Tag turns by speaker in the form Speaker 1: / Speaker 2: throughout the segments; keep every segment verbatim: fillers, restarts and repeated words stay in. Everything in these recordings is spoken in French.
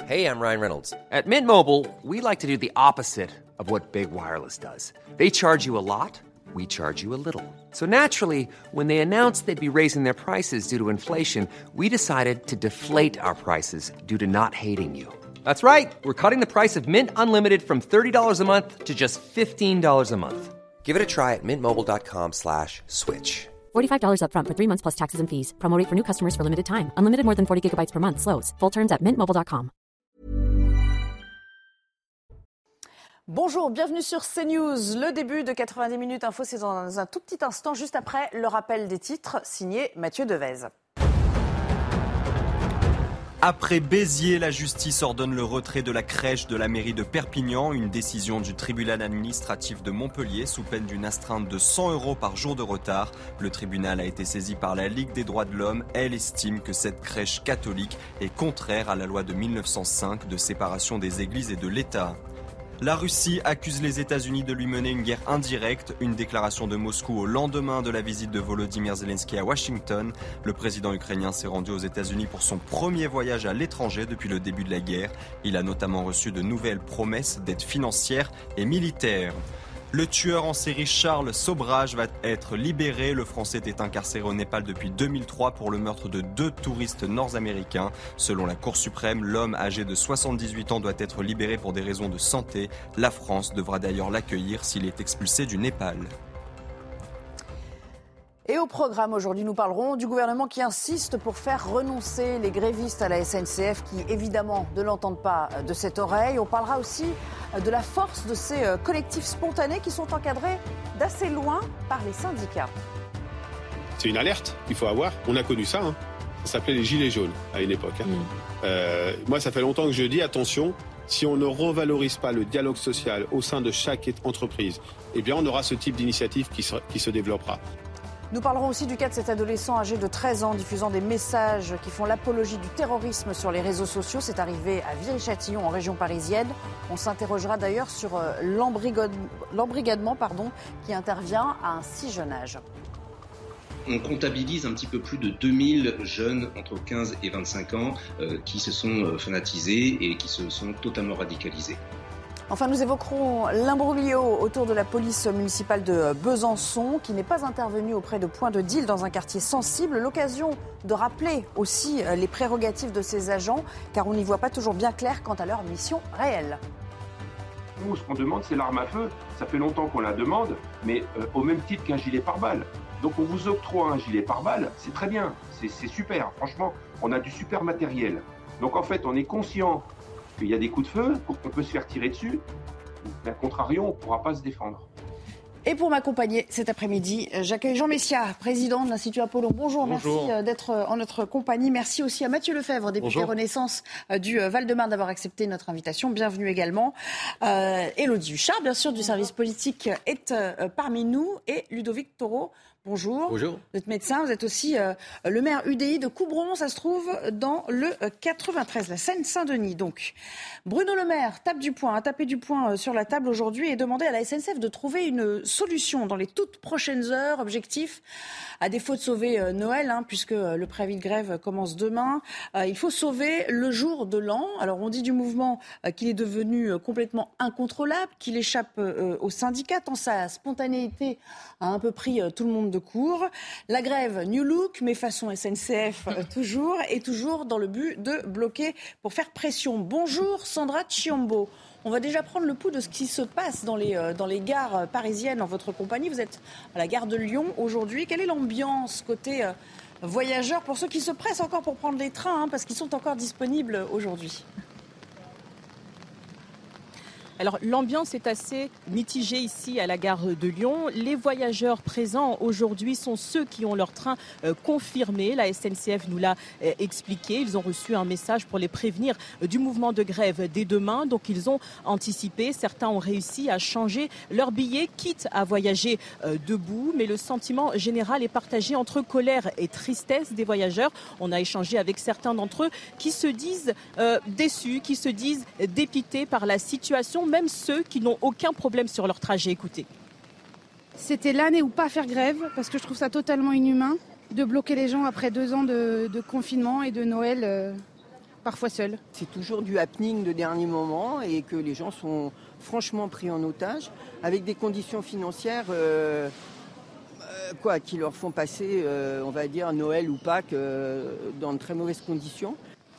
Speaker 1: Hey, I'm Ryan Reynolds. At Mint Mobile, we like to do the opposite of what Big Wireless does. They charge you a lot, we charge you a little. So naturally, when they announced they'd be raising their prices due to inflation, we decided to deflate our prices due to not hating you. That's right. We're cutting the price of Mint Unlimited from thirty dollars a month to just fifteen dollars a month. Give it a try at mintmobile.com slash switch.
Speaker 2: forty-five dollars up front for three months plus taxes and fees. Promo rate for new customers for limited time. Unlimited more than forty gigabytes per month. Slows full terms at mint mobile dot com.
Speaker 3: Bonjour, bienvenue sur CNews. Le début de quatre-vingt-dix minutes info, c'est dans un tout petit instant, juste après le rappel des titres, signé Mathieu Devez.
Speaker 4: Après Béziers, la justice ordonne le retrait de la crèche de la mairie de Perpignan. Une décision du tribunal administratif de Montpellier sous peine d'une astreinte de cent euros par jour de retard. Le tribunal a été saisi par la Ligue des droits de l'homme. Elle estime que cette crèche catholique est contraire à la loi de mille neuf cent cinq de séparation des églises et de l'État. La Russie accuse les États-Unis de lui mener une guerre indirecte. Une déclaration de Moscou au lendemain de la visite de Volodymyr Zelensky à Washington. Le président ukrainien s'est rendu aux États-Unis pour son premier voyage à l'étranger depuis le début de la guerre. Il a notamment reçu de nouvelles promesses d'aide financière et militaire. Le tueur en série Charles Sobrage va être libéré. Le Français était incarcéré au Népal depuis deux mille trois pour le meurtre de deux touristes nord-américains. Selon la Cour suprême, l'homme âgé de soixante-dix-huit ans doit être libéré pour des raisons de santé. La France devra d'ailleurs l'accueillir s'il est expulsé du Népal.
Speaker 3: Et au programme aujourd'hui, nous parlerons du gouvernement qui insiste pour faire renoncer les grévistes à la S N C F qui, évidemment, ne l'entendent pas de cette oreille. On parlera aussi de la force de ces collectifs spontanés qui sont encadrés d'assez loin par les syndicats.
Speaker 5: C'est une alerte qu'il faut avoir. On a connu ça. Hein. Ça s'appelait les gilets jaunes à une époque. Hein. Mmh. Euh, moi, ça fait longtemps que je dis, attention, si on ne revalorise pas le dialogue social au sein de chaque entreprise, eh bien, on aura ce type d'initiative qui se, qui se développera.
Speaker 3: Nous parlerons aussi du cas de cet adolescent âgé de treize ans diffusant des messages qui font l'apologie du terrorisme sur les réseaux sociaux. C'est arrivé à Viry-Châtillon en région parisienne. On s'interrogera d'ailleurs sur l'embrigade, l'embrigadement pardon, qui intervient à un si jeune âge.
Speaker 6: On comptabilise un petit peu plus de deux mille jeunes entre quinze et vingt-cinq ans euh, qui se sont fanatisés et qui se sont totalement radicalisés.
Speaker 3: Enfin, nous évoquerons l'imbroglio autour de la police municipale de Besançon qui n'est pas intervenue auprès de points de deal dans un quartier sensible. L'occasion de rappeler aussi les prérogatives de ces agents car on n'y voit pas toujours bien clair quant à leur mission réelle.
Speaker 7: Nous, ce qu'on demande, c'est l'arme à feu. Ça fait longtemps qu'on la demande, mais euh, au même titre qu'un gilet pare-balles. Donc on vous octroie un gilet pare-balles, c'est très bien, c'est, c'est super. Franchement, on a du super matériel. Donc en fait, on est conscient qu'il y a des coups de feu, pour qu'on peut se faire tirer dessus. Mais à contrario, on ne pourra pas se défendre.
Speaker 3: Et pour m'accompagner cet après-midi, j'accueille Jean Messia, président de l'Institut Apollon. Bonjour, Bonjour. Merci d'être en notre compagnie. Merci aussi à Mathieu Lefebvre, député Bonjour. Renaissance du Val-de-Marne, d'avoir accepté notre invitation. Bienvenue également. Euh, Élodie Huchard, bien sûr, du service politique, est euh, parmi nous. Et Ludovic Toro. Bonjour.
Speaker 8: Bonjour.
Speaker 3: Vous êtes médecin, vous êtes aussi euh, le maire U D I de Coubron, ça se trouve dans le euh, quatre-vingt-treize, la Seine-Saint-Denis. Donc, Bruno Le Maire tape du poing, a tapé du poing euh, sur la table aujourd'hui et demandé à la S N C F de trouver une solution dans les toutes prochaines heures. Objectif, à défaut de sauver euh, Noël, hein, puisque euh, le préavis de grève commence demain, euh, il faut sauver le jour de l'an. Alors, on dit du mouvement euh, qu'il est devenu euh, complètement incontrôlable, qu'il échappe euh, aux syndicats, tant sa spontanéité a un peu pris euh, tout le monde de court. La grève New Look, mais façon S N C F euh, toujours, et toujours dans le but de bloquer pour faire pression. Bonjour Sandra Chiombo. On va déjà prendre le pouls de ce qui se passe dans les, euh, dans les gares parisiennes en votre compagnie. Vous êtes à la gare de Lyon aujourd'hui. Quelle est l'ambiance côté euh, voyageurs pour ceux qui se pressent encore pour prendre les trains, hein, parce qu'ils sont encore disponibles aujourd'hui?
Speaker 9: Alors l'ambiance est assez mitigée ici à la gare de Lyon. Les voyageurs présents aujourd'hui sont ceux qui ont leur train euh, confirmé. La S N C F nous l'a euh, expliqué. Ils ont reçu un message pour les prévenir euh, du mouvement de grève dès demain. Donc ils ont anticipé. Certains ont réussi à changer leur billet, quitte à voyager euh, debout. Mais le sentiment général est partagé entre colère et tristesse des voyageurs. On a échangé avec certains d'entre eux qui se disent euh, déçus, qui se disent dépités par la situation. Même ceux qui n'ont aucun problème sur leur trajet. Écoutez.
Speaker 10: C'était l'année où pas faire grève, parce que je trouve ça totalement inhumain de bloquer les gens après deux ans de, de confinement et de Noël euh, parfois seul.
Speaker 8: C'est toujours du happening de dernier moment et que les gens sont franchement pris en otage avec des conditions financières euh, euh, quoi, qui leur font passer, euh, on va dire, Noël ou Pâques euh, dans de très mauvaises conditions.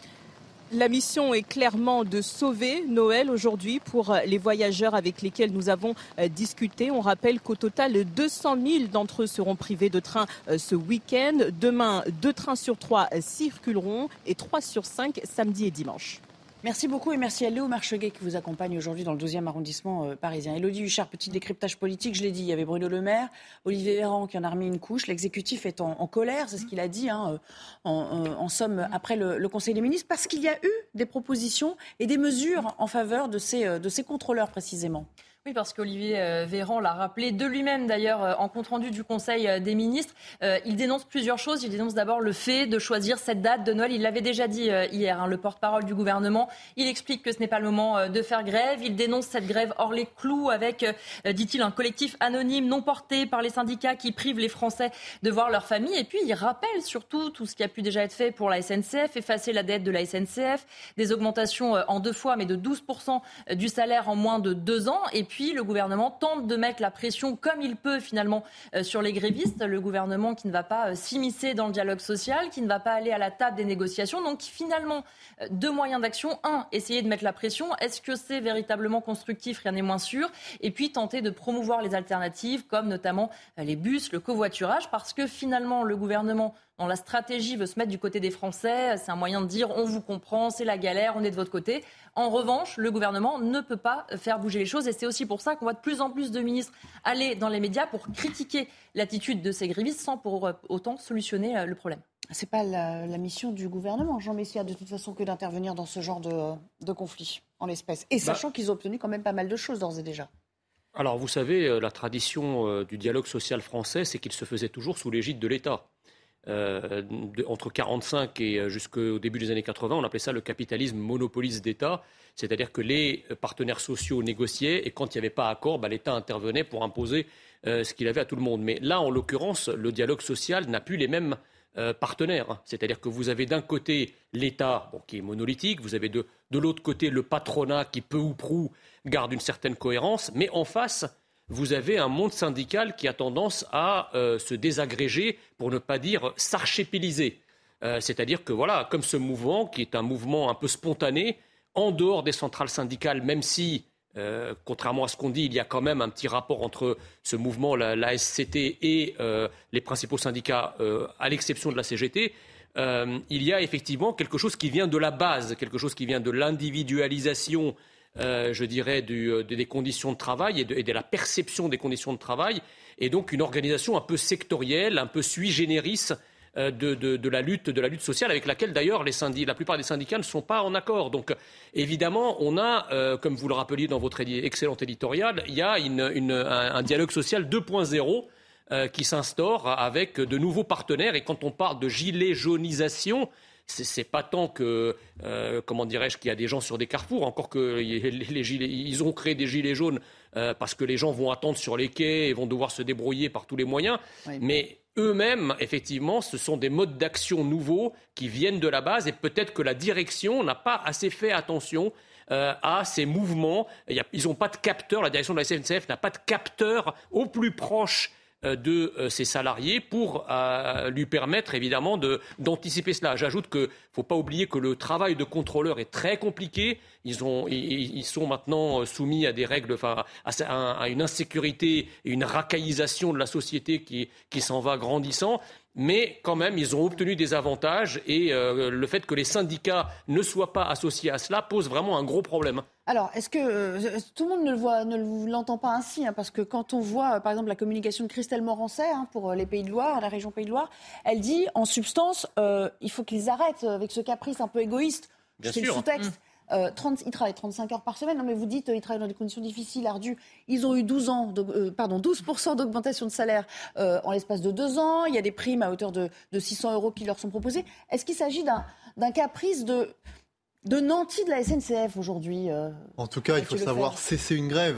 Speaker 9: La mission est clairement de sauver Noël aujourd'hui pour les voyageurs avec lesquels nous avons discuté. On rappelle qu'au total, deux cent mille d'entre eux seront privés de train ce week-end. Demain, deux trains sur trois circuleront et trois sur cinq samedi et dimanche.
Speaker 3: Merci beaucoup et merci à Léo Marcheguet qui vous accompagne aujourd'hui dans le douzième arrondissement euh, parisien. Élodie Huchard, petit décryptage politique, je l'ai dit, il y avait Bruno Le Maire, Olivier Véran qui en a remis une couche, l'exécutif est en, en colère, c'est ce qu'il a dit, hein, en, en, en somme, après le, le Conseil des ministres, parce qu'il y a eu des propositions et des mesures en faveur de ces, de ces contrôleurs précisément.
Speaker 11: Oui, parce qu'Olivier Véran l'a rappelé de lui-même d'ailleurs en compte-rendu du Conseil des ministres. Euh, il dénonce plusieurs choses. Il dénonce d'abord le fait de choisir cette date de Noël. Il l'avait déjà dit euh, hier, hein, le porte-parole du gouvernement. Il explique que ce n'est pas le moment euh, de faire grève. Il dénonce cette grève hors les clous avec, euh, dit-il, un collectif anonyme non porté par les syndicats qui prive les Français de voir leur famille. Et puis il rappelle surtout tout ce qui a pu déjà être fait pour la S N C F, effacer la dette de la S N C F, des augmentations euh, en deux fois, mais de douze pour cent du salaire en moins de deux ans. Et puis Puis le gouvernement tente de mettre la pression comme il peut finalement euh, sur les grévistes. Le gouvernement qui ne va pas euh, s'immiscer dans le dialogue social, qui ne va pas aller à la table des négociations. Donc finalement, euh, deux moyens d'action. Un, essayer de mettre la pression. Est-ce que c'est véritablement constructif ? Rien n'est moins sûr. Et puis tenter de promouvoir les alternatives comme notamment euh, les bus, le covoiturage. Parce que finalement, le gouvernement, dans la stratégie, veut se mettre du côté des Français. C'est un moyen de dire on vous comprend, c'est la galère, on est de votre côté. En revanche, le gouvernement ne peut pas faire bouger les choses et c'est aussi pour ça qu'on voit de plus en plus de ministres aller dans les médias pour critiquer l'attitude de ces grévistes sans pour autant solutionner le problème.
Speaker 3: C'est pas la, la mission du gouvernement, Jean Messia, de toute façon, que d'intervenir dans ce genre de, de conflit en l'espèce. Et sachant bah, qu'ils ont obtenu quand même pas mal de choses d'ores et déjà.
Speaker 12: Alors vous savez, la tradition du dialogue social français, c'est qu'il se faisait toujours sous l'égide de l'État. Euh, de, entre quarante-cinq et jusqu'au début des années quatre-vingts, on appelait ça le capitalisme monopoliste d'État, c'est-à-dire que les partenaires sociaux négociaient et quand il n'y avait pas accord, bah, l'État intervenait pour imposer euh, ce qu'il avait à tout le monde. Mais là, en l'occurrence, le dialogue social n'a plus les mêmes euh, partenaires. Hein. C'est-à-dire que vous avez d'un côté l'État bon, qui est monolithique, vous avez de, de l'autre côté le patronat qui peu ou prou garde une certaine cohérence, mais en face, vous avez un monde syndical qui a tendance à euh, se désagréger, pour ne pas dire s'archipéliser. Euh, c'est-à-dire que, voilà, comme ce mouvement, qui est un mouvement un peu spontané, en dehors des centrales syndicales, même si, euh, contrairement à ce qu'on dit, il y a quand même un petit rapport entre ce mouvement, la, la S C T, et euh, les principaux syndicats, euh, à l'exception de la C G T, euh, il y a effectivement quelque chose qui vient de la base, quelque chose qui vient de l'individualisation, Euh, je dirais, du, de, des conditions de travail et de, et de la perception des conditions de travail, et donc une organisation un peu sectorielle, un peu sui generis euh, de, de, de, la lutte, de la lutte sociale, avec laquelle d'ailleurs les syndi- la plupart des syndicats ne sont pas en accord. Donc évidemment, on a, euh, comme vous le rappeliez dans votre édi- excellent éditorial, il y a une, une, un, un dialogue social deux point zéro euh, qui s'instaure avec de nouveaux partenaires, et quand on parle de gilet jaunisation, C'est, c'est pas tant que, euh, comment dirais-je, qu'il y a des gens sur des carrefours, encore que les, les gilets, ils ont créé des gilets jaunes euh, parce que les gens vont attendre sur les quais et vont devoir se débrouiller par tous les moyens. Oui. Mais eux-mêmes, effectivement, ce sont des modes d'action nouveaux qui viennent de la base, et peut-être que la direction n'a pas assez fait attention euh, à ces mouvements. Il y a, ils n'ont pas de capteur, la direction de la S N C F n'a pas de capteur au plus proche de euh, ses salariés pour euh, lui permettre évidemment de, d'anticiper cela. J'ajoute qu'il ne faut pas oublier que le travail de contrôleur est très compliqué. Ils, ont, ils, ils sont maintenant soumis à des règles, enfin, à, à, à une insécurité et une racaillisation de la société qui, qui s'en va grandissant. Mais quand même, ils ont obtenu des avantages, et euh, le fait que les syndicats ne soient pas associés à cela pose vraiment un gros problème.
Speaker 3: Alors, est-ce que euh, tout le monde ne, le voit, ne l'entend pas ainsi, hein, parce que quand on voit, euh, par exemple, la communication de Christelle Morancet hein, pour euh, les Pays de Loire, la région Pays de Loire, elle dit, en substance, euh, il faut qu'ils arrêtent avec ce caprice un peu égoïste.
Speaker 12: Bien
Speaker 3: C'est
Speaker 12: sûr.
Speaker 3: le sous-texte. Mmh. Euh, trente, ils travaillent trente-cinq heures par semaine. Non, mais vous dites euh, ils travaillent dans des conditions difficiles, ardues. Ils ont eu douze ans, de, euh, pardon, douze pour cent d'augmentation de salaire euh, en l'espace de deux ans. Il y a des primes à hauteur de, de six cents euros qui leur sont proposées. Est-ce qu'il s'agit d'un, d'un caprice de, de nantis de la S N C F aujourd'hui euh,
Speaker 13: En tout cas, il faut savoir cesser une grève.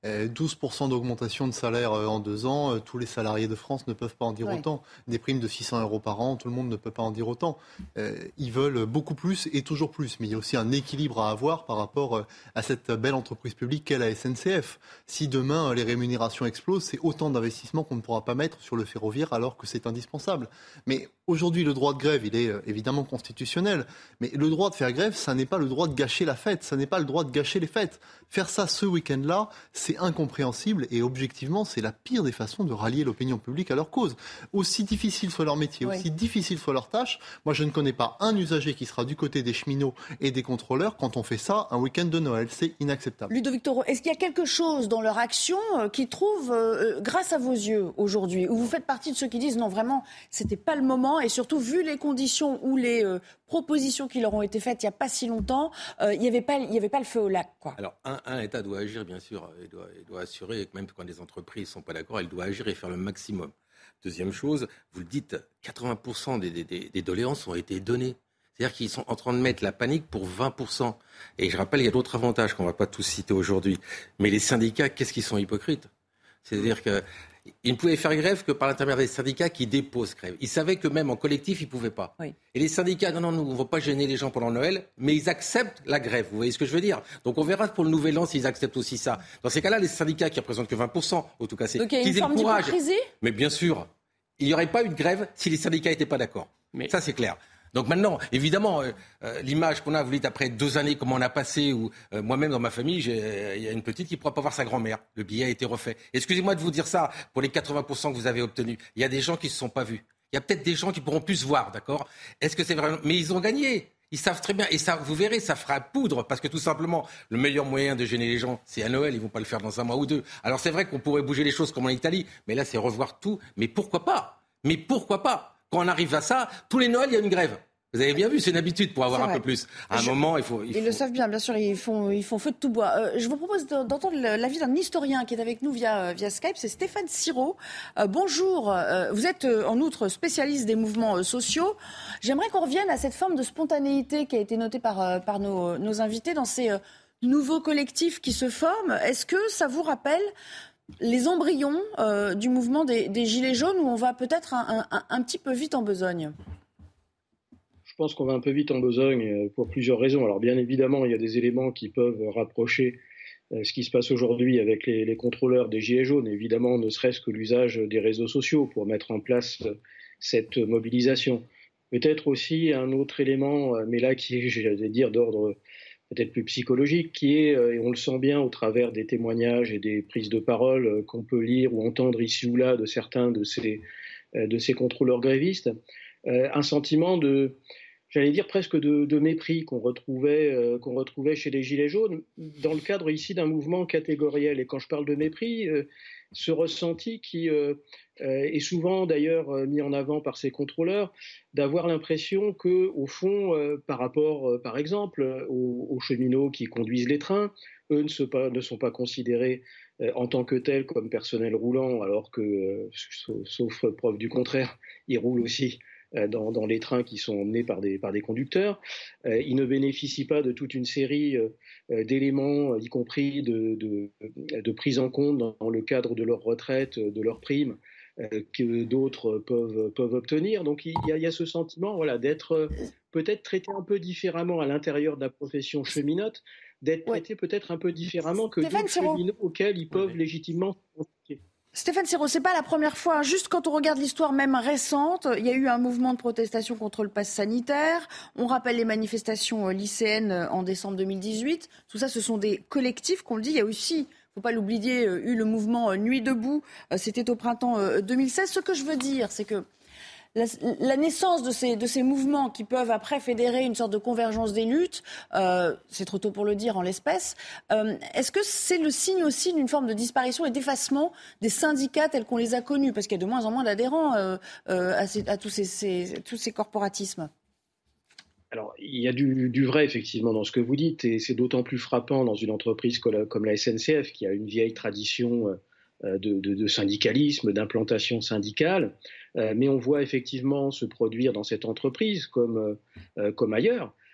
Speaker 13: douze pour cent d'augmentation de salaire en deux ans, tous les salariés de France ne peuvent pas en dire ouais. autant. Des primes de six cents euros par an, tout le monde ne peut pas en dire autant. Euh, ils veulent beaucoup plus et toujours plus. Mais il y a aussi un équilibre à avoir par rapport à cette belle entreprise publique qu'est la S N C F. Si demain les rémunérations explosent, c'est autant d'investissements qu'on ne pourra pas mettre sur le ferroviaire alors que c'est indispensable. Mais aujourd'hui, le droit de grève, il est évidemment constitutionnel. Mais le droit de faire grève, ça n'est pas le droit de gâcher la fête. Ça n'est pas le droit de gâcher les fêtes. Faire ça ce week-end-là, c'est incompréhensible et objectivement, c'est la pire des façons de rallier l'opinion publique à leur cause. Aussi difficile soit leur métier, oui. aussi difficile soit leur tâche, moi je ne connais pas un usager qui sera du côté des cheminots et des contrôleurs quand on fait ça un week-end de Noël. C'est inacceptable.
Speaker 3: Ludovic Toro, est-ce qu'il y a quelque chose dans leur action qui trouve, euh, grâce à vos yeux aujourd'hui, où vous faites partie de ceux qui disent non vraiment, c'était pas le moment et surtout vu les conditions ou les euh, propositions qui leur ont été faites il n'y a pas si longtemps, euh, il n'y avait pas, il n'y avait pas le feu au lac, quoi.
Speaker 14: Alors un, un État doit agir, bien sûr, il doit, il doit assurer, même quand les entreprises ne sont pas d'accord, il doit agir et faire le maximum. Deuxième chose, vous le dites, quatre-vingts pour cent des, des, des, des doléances ont été données. C'est-à-dire qu'ils sont en train de mettre la panique pour vingt pour cent. Et je rappelle, il y a d'autres avantages qu'on ne va pas tous citer aujourd'hui. Mais les syndicats, qu'est-ce qu'ils sont hypocrites ? C'est-à-dire que ils ne pouvaient faire grève que par l'intermédiaire des syndicats qui déposent grève. Ils savaient que même en collectif, ils ne pouvaient pas. Oui. Et les syndicats, non, non, nous, on ne va pas gêner les gens pendant Noël, mais ils acceptent la grève. Vous voyez ce que je veux dire ? Donc on verra pour le Nouvel An s'ils acceptent aussi ça. Dans ces cas-là, les syndicats qui représentent que vingt pour cent, en tout cas, c'est
Speaker 3: qu'ils aient le courage.
Speaker 14: Mais bien sûr, il n'y aurait pas eu de grève si les syndicats n'étaient pas d'accord. Mais ça, c'est clair. Donc maintenant, évidemment, euh, euh, l'image qu'on a, vous dites, après deux années, comment on a passé, ou euh, moi-même dans ma famille, il euh, y a une petite qui ne pourra pas voir sa grand-mère. Le billet a été refait. Excusez-moi de vous dire ça, pour les quatre-vingts pour cent que vous avez obtenus, il y a des gens qui ne se sont pas vus. Il y a peut-être des gens qui pourront plus se voir, d'accord ? Est-ce que c'est vraiment... Mais ils ont gagné. Ils savent très bien, et ça, vous verrez, ça fera poudre, parce que tout simplement, le meilleur moyen de gêner les gens, c'est à Noël, ils ne vont pas le faire dans un mois ou deux. Alors c'est vrai qu'on pourrait bouger les choses comme en Italie, mais là c'est revoir tout. Mais pourquoi pas ? Mais pourquoi pas ? Quand on arrive à ça, tous les Noëls, il y a une grève. Vous avez bien vu, c'est une habitude pour avoir un peu plus. À un je, moment, il faut... Il
Speaker 3: ils
Speaker 14: faut...
Speaker 3: le savent bien, bien sûr, ils font, ils font feu de tout bois. Euh, je vous propose d'entendre l'avis d'un historien qui est avec nous via, via Skype, c'est Stéphane Siro. Euh, bonjour, euh, vous êtes en outre spécialiste des mouvements euh, sociaux. J'aimerais qu'on revienne à cette forme de spontanéité qui a été notée par, euh, par nos, nos invités dans ces euh, nouveaux collectifs qui se forment. Est-ce que ça vous rappelle les embryons euh, du mouvement des, des Gilets jaunes où on va peut-être un, un, un petit peu vite en besogne ?
Speaker 15: Je pense qu'on va un peu vite en besogne pour plusieurs raisons. Alors bien évidemment, il y a des éléments qui peuvent rapprocher ce qui se passe aujourd'hui avec les, les contrôleurs des Gilets jaunes. Évidemment, ne serait-ce que l'usage des réseaux sociaux pour mettre en place cette mobilisation. Peut-être aussi un autre élément, mais là qui est, j'allais dire, d'ordre peut-être plus psychologique, qui est, et on le sent bien au travers des témoignages et des prises de parole qu'on peut lire ou entendre ici ou là de certains de ces, de ces contrôleurs grévistes, un sentiment de... j'allais dire presque de, de mépris qu'on retrouvait, euh, qu'on retrouvait chez les Gilets jaunes, dans le cadre ici d'un mouvement catégoriel. Et quand je parle de mépris, euh, ce ressenti qui euh, euh, est souvent d'ailleurs mis en avant par ces contrôleurs, d'avoir l'impression que, au fond, euh, par rapport, euh, par exemple, aux, aux cheminots qui conduisent les trains, eux ne, se pas, ne sont pas considérés euh, en tant que tels comme personnel roulant, alors que, euh, sauf, sauf preuve du contraire, ils roulent aussi Dans, dans les trains qui sont emmenés par des, par des conducteurs. Euh, ils ne bénéficient pas de toute une série euh, d'éléments, y compris de, de, de prise en compte dans, dans le cadre de leur retraite, de leurs primes, euh, que d'autres peuvent, peuvent obtenir. Donc il y a, il y a ce sentiment voilà, d'être peut-être traité un peu différemment à l'intérieur de la profession cheminote, d'être traité ouais. peut-être un peu différemment que Stéphane d'autres cheminots auxquels ils peuvent ouais. légitimement s'identifier.
Speaker 3: Stéphane Siro, c'est pas la première fois. Juste quand on regarde l'histoire même récente, il y a eu un mouvement de protestation contre le pass sanitaire. On rappelle les manifestations lycéennes en décembre deux mille dix-huit. Tout ça, ce sont des collectifs qu'on le dit. Il y a aussi, il ne faut pas l'oublier, eu le mouvement Nuit debout. C'était au printemps deux mille seize. Ce que je veux dire, c'est que La, la naissance de ces, de ces mouvements qui peuvent après fédérer une sorte de convergence des luttes, euh, c'est trop tôt pour le dire en l'espèce, euh, est-ce que c'est le signe aussi d'une forme de disparition et d'effacement des syndicats tels qu'on les a connus ? Parce qu'il y a de moins en moins d'adhérents euh, euh, à, ces, à tous, ces, ces, tous ces corporatismes.
Speaker 15: Alors, il y a du, du vrai, effectivement, dans ce que vous dites, et c'est d'autant plus frappant dans une entreprise comme la, comme la S N C F, qui a une vieille tradition euh, De, de, de syndicalisme, d'implantation syndicale, euh, mais on voit effectivement se produire dans cette entreprise, comme, euh, comme ailleurs,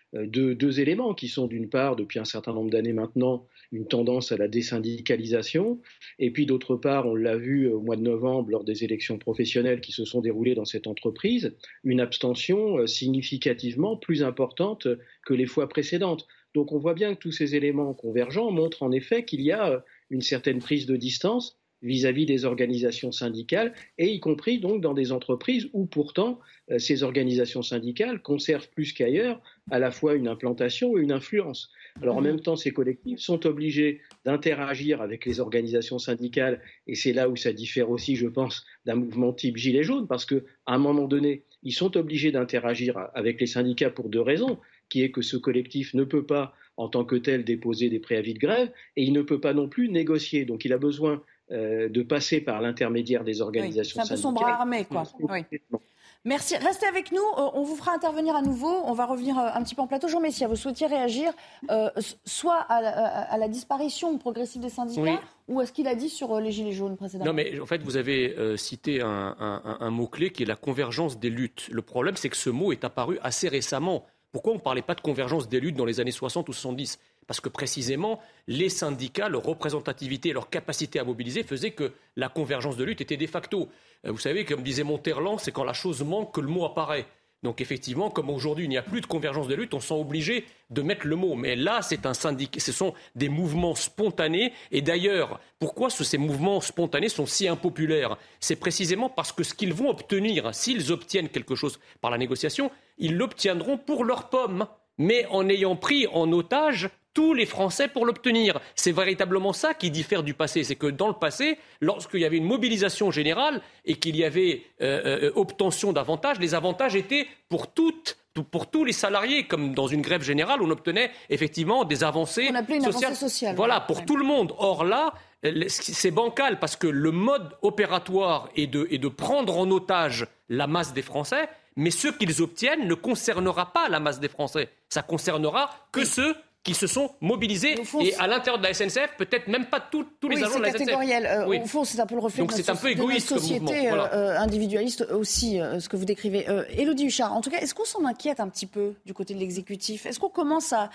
Speaker 15: deux, deux éléments qui sont d'une part, depuis un certain nombre d'années maintenant, une tendance à la désyndicalisation, et puis d'autre part, on l'a vu au mois de novembre lors des élections professionnelles qui se sont déroulées dans cette entreprise, une abstention significativement plus importante que les fois précédentes. Donc on voit bien que tous ces éléments convergents montrent en effet qu'il y a une certaine prise de distance vis-à-vis des organisations syndicales, et y compris donc dans des entreprises où pourtant euh, ces organisations syndicales conservent plus qu'ailleurs à la fois une implantation et une influence. Alors en même temps, ces collectifs sont obligés d'interagir avec les organisations syndicales, et c'est là où ça diffère aussi, je pense, d'un mouvement type Gilets jaunes, parce qu'à un moment donné, ils sont obligés d'interagir avec les syndicats pour deux raisons, qui est que ce collectif ne peut pas en tant que tel déposer des préavis de grève, et il ne peut pas non plus négocier. Donc il a besoin Euh, de passer par l'intermédiaire des organisations syndicales.
Speaker 3: Oui, c'est un peu son bras armé, quoi. Oui. Merci. Restez avec nous. Euh, on vous fera intervenir à nouveau. On va revenir euh, un petit peu en plateau. Jean Messia, vous souhaitiez réagir euh, soit à la, à la disparition progressive des syndicats, oui, ou à ce qu'il a dit sur euh, les Gilets jaunes précédemment?
Speaker 12: Non, mais en fait, vous avez euh, cité un, un, un mot-clé qui est la convergence des luttes. Le problème, c'est que ce mot est apparu assez récemment. Pourquoi on ne parlait pas de convergence des luttes dans les années soixante ou soixante-dix ? Parce que précisément, les syndicats, leur représentativité et leur capacité à mobiliser faisaient que la convergence de lutte était de facto. Vous savez, comme disait Monterland, c'est quand la chose manque que le mot apparaît. Donc effectivement, comme aujourd'hui il n'y a plus de convergence de lutte, on sent obligé de mettre le mot. Mais là, c'est un syndicat, ce sont des mouvements spontanés. Et d'ailleurs, pourquoi ce, ces mouvements spontanés sont si impopulaires ? C'est précisément parce que ce qu'ils vont obtenir, s'ils obtiennent quelque chose par la négociation, ils l'obtiendront pour leurs pommes, mais en ayant pris en otage tous les Français pour l'obtenir. C'est véritablement ça qui diffère du passé. C'est que dans le passé, lorsqu'il y avait une mobilisation générale et qu'il y avait euh, euh, obtention d'avantages, les avantages étaient pour toutes, pour tous les salariés, comme dans une grève générale, on obtenait effectivement des avancées
Speaker 3: on appelait une
Speaker 12: sociales.
Speaker 3: avancée sociale.
Speaker 12: Voilà, pour ouais. tout le monde. Or là, c'est bancal parce que le mode opératoire est de, est de prendre en otage la masse des Français, mais ce qu'ils obtiennent ne concernera pas la masse des Français. Ça concernera que oui. ceux qui se sont mobilisés, fond, et à l'intérieur de la S N C F, peut-être même pas tout, tous les
Speaker 3: oui,
Speaker 12: agents de la S N C F.
Speaker 3: Catégoriel. Euh, oui. Au fond, c'est un peu le reflet
Speaker 12: Donc,
Speaker 3: de,
Speaker 12: c'est un peu égoïste,
Speaker 3: de notre société
Speaker 12: voilà.
Speaker 3: euh, individualiste aussi, euh, ce que vous décrivez. Euh, Élodie Huchard, en tout cas, est-ce qu'on s'en inquiète un petit peu du côté de l'exécutif ? Est-ce qu'on commence à,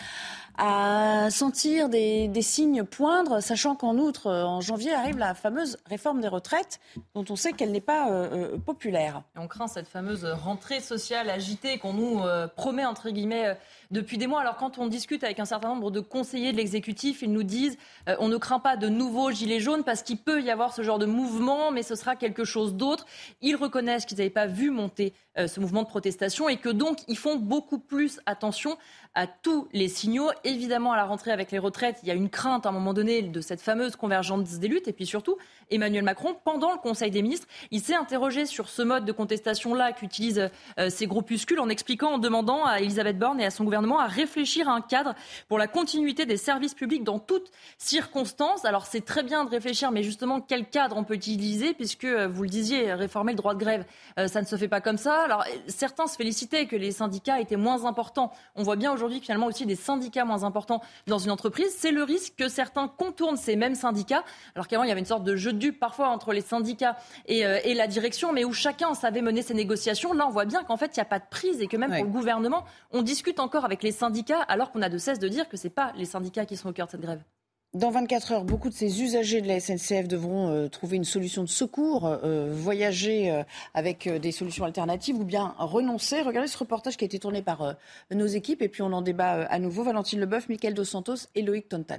Speaker 3: à sentir des, des signes poindre, sachant qu'en outre, en janvier, arrive la fameuse réforme des retraites, dont on sait qu'elle n'est pas euh, populaire.
Speaker 11: Et on craint cette fameuse rentrée sociale agitée qu'on nous euh, promet, entre guillemets, euh, depuis des mois. Alors quand on discute avec un certain nombre de conseillers de l'exécutif, ils nous disent euh, on ne craint pas de nouveaux gilets jaunes parce qu'il peut y avoir ce genre de mouvement, mais ce sera quelque chose d'autre. Ils reconnaissent qu'ils n'avaient pas vu monter euh, ce mouvement de protestation et que donc ils font beaucoup plus attention à tous les signaux. Évidemment, à la rentrée avec les retraites, il y a une crainte à un moment donné de cette fameuse convergence des luttes. Et puis surtout, Emmanuel Macron, pendant le Conseil des ministres, il s'est interrogé sur ce mode de contestation-là qu'utilisent euh, ces groupuscules en expliquant, en demandant à Elisabeth Borne et à son gouvernement à réfléchir à un cadre pour la continuité des services publics dans toutes circonstances. Alors c'est très bien de réfléchir, mais justement, quel cadre on peut utiliser, puisque, euh, vous le disiez, réformer le droit de grève, euh, ça ne se fait pas comme ça. Alors certains se félicitaient que les syndicats étaient moins importants. On voit bien aujourd'hui Aujourd'hui, finalement aussi des syndicats moins importants dans une entreprise. C'est le risque que certains contournent ces mêmes syndicats, alors qu'avant il y avait une sorte de jeu de dupes parfois entre les syndicats et, euh, et la direction, mais où chacun savait mener ses négociations. Là, on voit bien qu'en fait il n'y a pas de prise et que même ouais. pour le gouvernement, on discute encore avec les syndicats, alors qu'on a de cesse de dire que ce n'est pas les syndicats qui sont au cœur de cette grève.
Speaker 3: Dans vingt-quatre heures, beaucoup de ces usagers de la S N C F devront euh, trouver une solution de secours, euh, voyager euh, avec euh, des solutions alternatives ou bien renoncer. Regardez ce reportage qui a été tourné par euh, nos équipes et puis on en débat euh, à nouveau. Valentine Leboeuf, Mickaël Dos Santos et Loïc Tontal.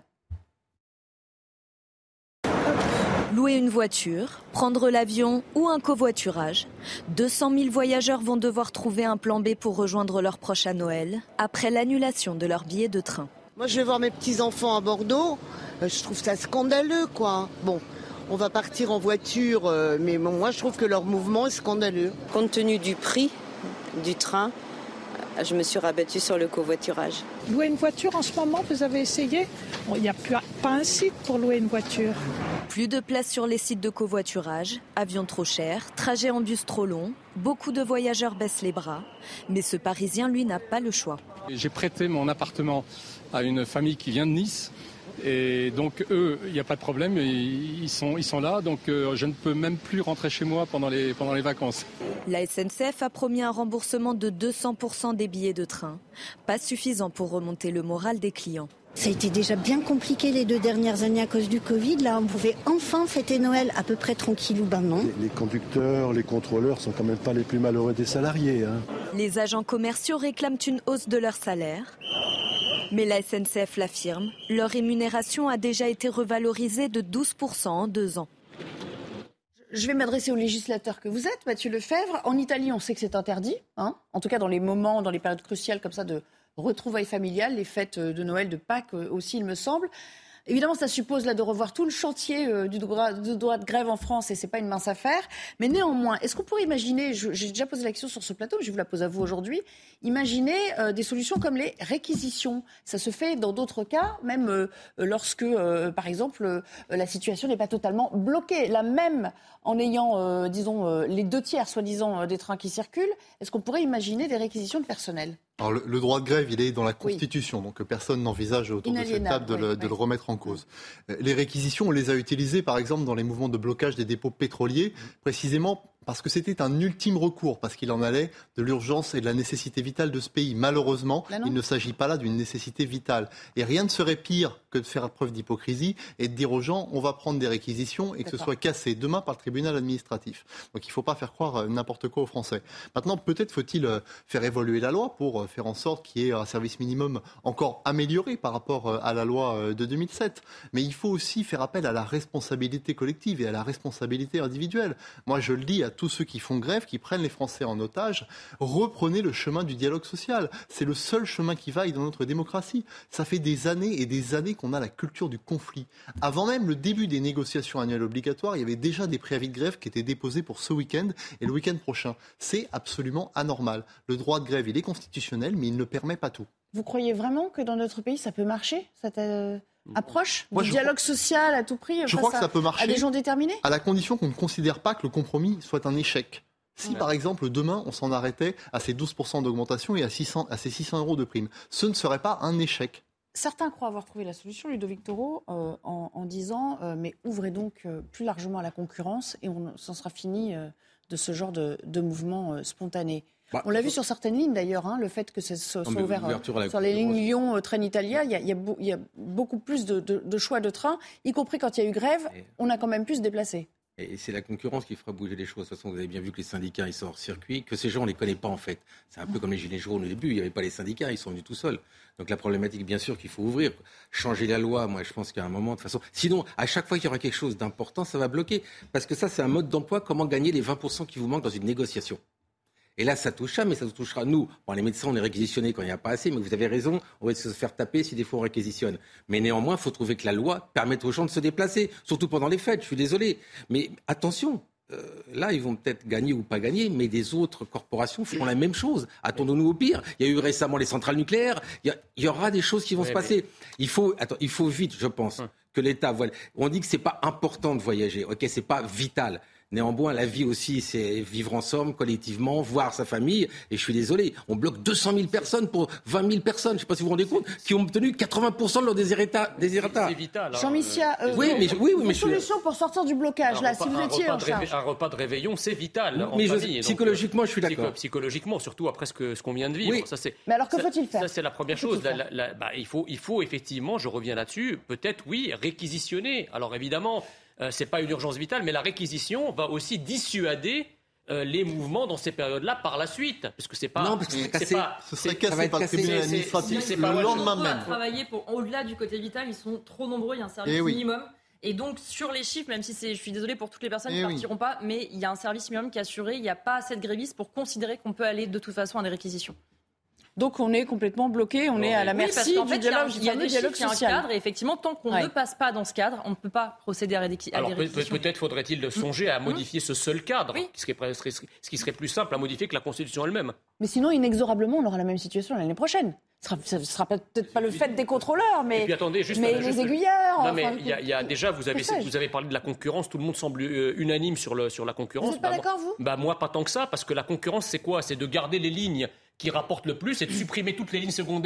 Speaker 16: Louer une voiture, prendre l'avion ou un covoiturage. deux cent mille voyageurs vont devoir trouver un plan B pour rejoindre leurs proches à Noël après l'annulation de leur billet de train.
Speaker 17: Moi, je vais voir mes petits-enfants à Bordeaux. Je trouve ça scandaleux, quoi. Bon, on va partir en voiture, mais moi, je trouve que leur mouvement est scandaleux.
Speaker 18: Compte tenu du prix du train, je me suis rabattue sur le covoiturage.
Speaker 10: Louer une voiture en ce moment, vous avez essayé ? Il n'y a plus, pas un site pour louer une voiture.
Speaker 16: Plus de place sur les sites de covoiturage, avions trop chers, trajets en bus trop longs. Beaucoup de voyageurs baissent les bras, mais ce Parisien, lui, n'a pas le choix.
Speaker 19: J'ai prêté mon appartement à une famille qui vient de Nice Et donc eux, il n'y a pas de problème, ils sont, ils sont là, donc euh, je ne peux même plus rentrer chez moi pendant les, pendant les vacances.
Speaker 16: La S N C F a promis un remboursement de deux cents pour cent des billets de train. Pas suffisant pour remonter le moral des clients.
Speaker 20: Ça a été déjà bien compliqué les deux dernières années à cause du Covid. Là, on pouvait enfin fêter Noël à peu près tranquillou. Ben non.
Speaker 21: Les, les conducteurs, les contrôleurs sont quand même pas les plus malheureux des salariés. Hein.
Speaker 16: Les agents commerciaux réclament une hausse de leur salaire. Mais la S N C F l'affirme, leur rémunération a déjà été revalorisée de douze pour cent en deux ans.
Speaker 3: Je vais m'adresser au législateur que vous êtes, Mathieu Lefebvre. En Italie, on sait que c'est interdit, hein, en tout cas dans les moments, dans les périodes cruciales comme ça de retrouvailles familiales, les fêtes de Noël, de Pâques aussi, il me semble. Évidemment, ça suppose là de revoir tout le chantier euh, du droit, du droit de grève en France et c'est pas une mince affaire. Mais néanmoins, est-ce qu'on pourrait imaginer, je, j'ai déjà posé la question sur ce plateau, mais je vous la pose à vous aujourd'hui, imaginer euh, des solutions comme les réquisitions. Ça se fait dans d'autres cas, même euh, lorsque, euh, par exemple, euh, la situation n'est pas totalement bloquée. Là même, en ayant, euh, disons, euh, les deux tiers, soi-disant, euh, des trains qui circulent, est-ce qu'on pourrait imaginer des réquisitions de personnel ?
Speaker 13: Alors le, le droit de grève, il est dans la Constitution, oui. donc personne n'envisage autour de cette table de, oui, le, oui. de le remettre en cause. Les réquisitions, on les a utilisées par exemple dans les mouvements de blocage des dépôts pétroliers, précisément parce que c'était un ultime recours, parce qu'il en allait de l'urgence et de la nécessité vitale de ce pays. Malheureusement, il ne s'agit pas là d'une nécessité vitale. Et rien ne serait pire que de faire preuve d'hypocrisie et de dire aux gens on va prendre des réquisitions et que D'accord. ce soit cassé demain par le tribunal administratif. Donc il ne faut pas faire croire n'importe quoi aux Français. Maintenant, peut-être faut-il faire évoluer la loi pour faire en sorte qu'il y ait un service minimum encore amélioré par rapport à la loi de deux mille sept. Mais il faut aussi faire appel à la responsabilité collective et à la responsabilité individuelle. Moi, je le dis à tous ceux qui font grève, qui prennent les Français en otage, reprenez le chemin du dialogue social. C'est le seul chemin qui vaille dans notre démocratie. Ça fait des années et des années qu'on a la culture du conflit. Avant même le début des négociations annuelles obligatoires, il y avait déjà des préavis de grève qui étaient déposés pour ce week-end et le week-end prochain. C'est absolument anormal. Le droit de grève, il est constitutionnel, mais il ne permet pas tout.
Speaker 3: Vous croyez vraiment que dans notre pays, ça peut marcher, cette euh, approche
Speaker 13: Moi,
Speaker 3: du
Speaker 13: je
Speaker 3: dialogue
Speaker 13: crois...
Speaker 3: social à tout prix
Speaker 13: Je crois que ça peut marcher
Speaker 3: à des gens déterminés,
Speaker 13: à la condition qu'on ne considère pas que le compromis soit un échec. Si, ouais. par exemple, demain, on s'en arrêtait à ces douze pour cent d'augmentation et à, six cents, à ces six cents euros de prime, ce ne serait pas un échec.
Speaker 3: Certains croient avoir trouvé la solution, Ludovic Toro, euh, en, en disant euh, mais ouvrez donc euh, plus largement à la concurrence et on s'en sera fini euh, de ce genre de, de mouvement euh, spontané. Bah, on l'a vu sur certaines lignes d'ailleurs, hein, le fait que ça soit non, ouvert euh, sur les lignes Lyon-Train-Italia, il y, y, y a beaucoup plus de, de, de choix de trains, y compris quand il y a eu grève, et... on a quand même pu se déplacer.
Speaker 14: Et c'est la concurrence qui fera bouger les choses. De toute façon, vous avez bien vu que les syndicats, ils sont hors circuit, que ces gens, on ne les connaît pas en fait. C'est un peu comme les Gilets jaunes au début, il n'y avait pas les syndicats, ils sont venus tout seuls. Donc la problématique, bien sûr, qu'il faut ouvrir. Changer la loi, moi je pense qu'à un moment, de toute façon... Sinon, à chaque fois qu'il y aura quelque chose d'important, ça va bloquer. Parce que ça, c'est un mode d'emploi, comment gagner les vingt pour cent qui vous manquent dans une négociation. Et là, ça touche ça, mais ça touchera nous. Bon, les médecins, on est réquisitionnés quand il n'y a pas assez, mais vous avez raison, on va se faire taper si des fois on réquisitionne. Mais néanmoins, il faut trouver que la loi permette aux gens de se déplacer, surtout pendant les fêtes, je suis désolé. Mais attention, euh, là, ils vont peut-être gagner ou pas gagner, mais des autres corporations feront la même chose. Attendons-nous au pire. Il y a eu récemment les centrales nucléaires, il y, a, il y aura des choses qui vont ouais, se passer. Mais... Il faut, attends, il faut vite, je pense, hum. que l'État voit. On dit que c'est pas important de voyager, ok, c'est pas vital. Néanmoins, la vie aussi, c'est vivre ensemble, collectivement, voir sa famille. Et je suis désolé, on bloque deux cent mille personnes pour vingt mille personnes, je ne sais pas si vous vous rendez compte, qui ont obtenu quatre-vingts pour cent de leur désirata.
Speaker 12: C'est vital. Hein.
Speaker 3: Jean Missia, euh,
Speaker 14: oui, mais, oui, oui, mais
Speaker 3: une solution pour sortir du blocage, un là, repas, si vous étiez en charge.
Speaker 12: Un repas de réveillon, c'est vital.
Speaker 14: En mais famille, je, psychologiquement, donc, je suis d'accord.
Speaker 12: Psychologiquement, surtout après ce, que, ce qu'on vient de vivre.
Speaker 3: Oui.
Speaker 12: Ça, c'est,
Speaker 3: mais alors, que
Speaker 12: ça,
Speaker 3: faut-il faire?
Speaker 12: Ça, c'est la première chose. La, la, la, bah, il, faut, il faut effectivement, je reviens là-dessus, peut-être, oui, réquisitionner. Alors évidemment... Euh, ce n'est pas une urgence vitale, mais la réquisition va aussi dissuader euh, les mouvements dans ces périodes-là par la suite. Parce que c'est pas.
Speaker 14: Non, parce que c'est cassé.
Speaker 12: Pas,
Speaker 13: ce serait cassé par le tribunal administratif le lendemain même.
Speaker 11: Travailler pour, au-delà du côté vital, ils sont trop nombreux, il y a un service oui. minimum. Et donc, sur les chiffres, même si c'est, je suis désolée pour toutes les personnes qui ne partiront oui. pas, mais il y a un service minimum qui est assuré, il n'y a pas assez de grévistes pour considérer qu'on peut aller de toute façon à des réquisitions.
Speaker 3: Donc on est complètement bloqué, on non, est à la
Speaker 11: oui,
Speaker 3: merci
Speaker 11: parce qu'en fait,
Speaker 3: du dialogue,
Speaker 11: il y a, il y a des
Speaker 3: dialogue
Speaker 11: chiffres, social. Il y a un cadre, et effectivement, tant qu'on ouais. ne passe pas dans ce cadre, on ne peut pas procéder à, des, à
Speaker 12: Alors,
Speaker 11: des réquisitions.
Speaker 12: Peut-être faudrait-il songer à modifier ce seul cadre,
Speaker 11: oui.
Speaker 12: ce, qui serait, ce qui serait plus simple à modifier que la Constitution elle-même.
Speaker 3: Mais sinon, inexorablement, on aura la même situation l'année prochaine. Ce ne sera peut-être pas le fait des contrôleurs, mais,
Speaker 12: puis, attendez, juste,
Speaker 3: mais
Speaker 12: juste,
Speaker 3: les aiguilleurs.
Speaker 12: Non, mais il y a, y a déjà, vous avez, vous avez parlé de la concurrence, tout le monde semble euh, unanime sur, le, sur la concurrence.
Speaker 3: Vous n'êtes pas
Speaker 12: bah,
Speaker 3: d'accord, vous
Speaker 12: bah, Moi, pas tant que ça, parce que la concurrence, c'est quoi? C'est de garder les lignes qui rapportent le plus et de supprimer toutes les lignes secondaires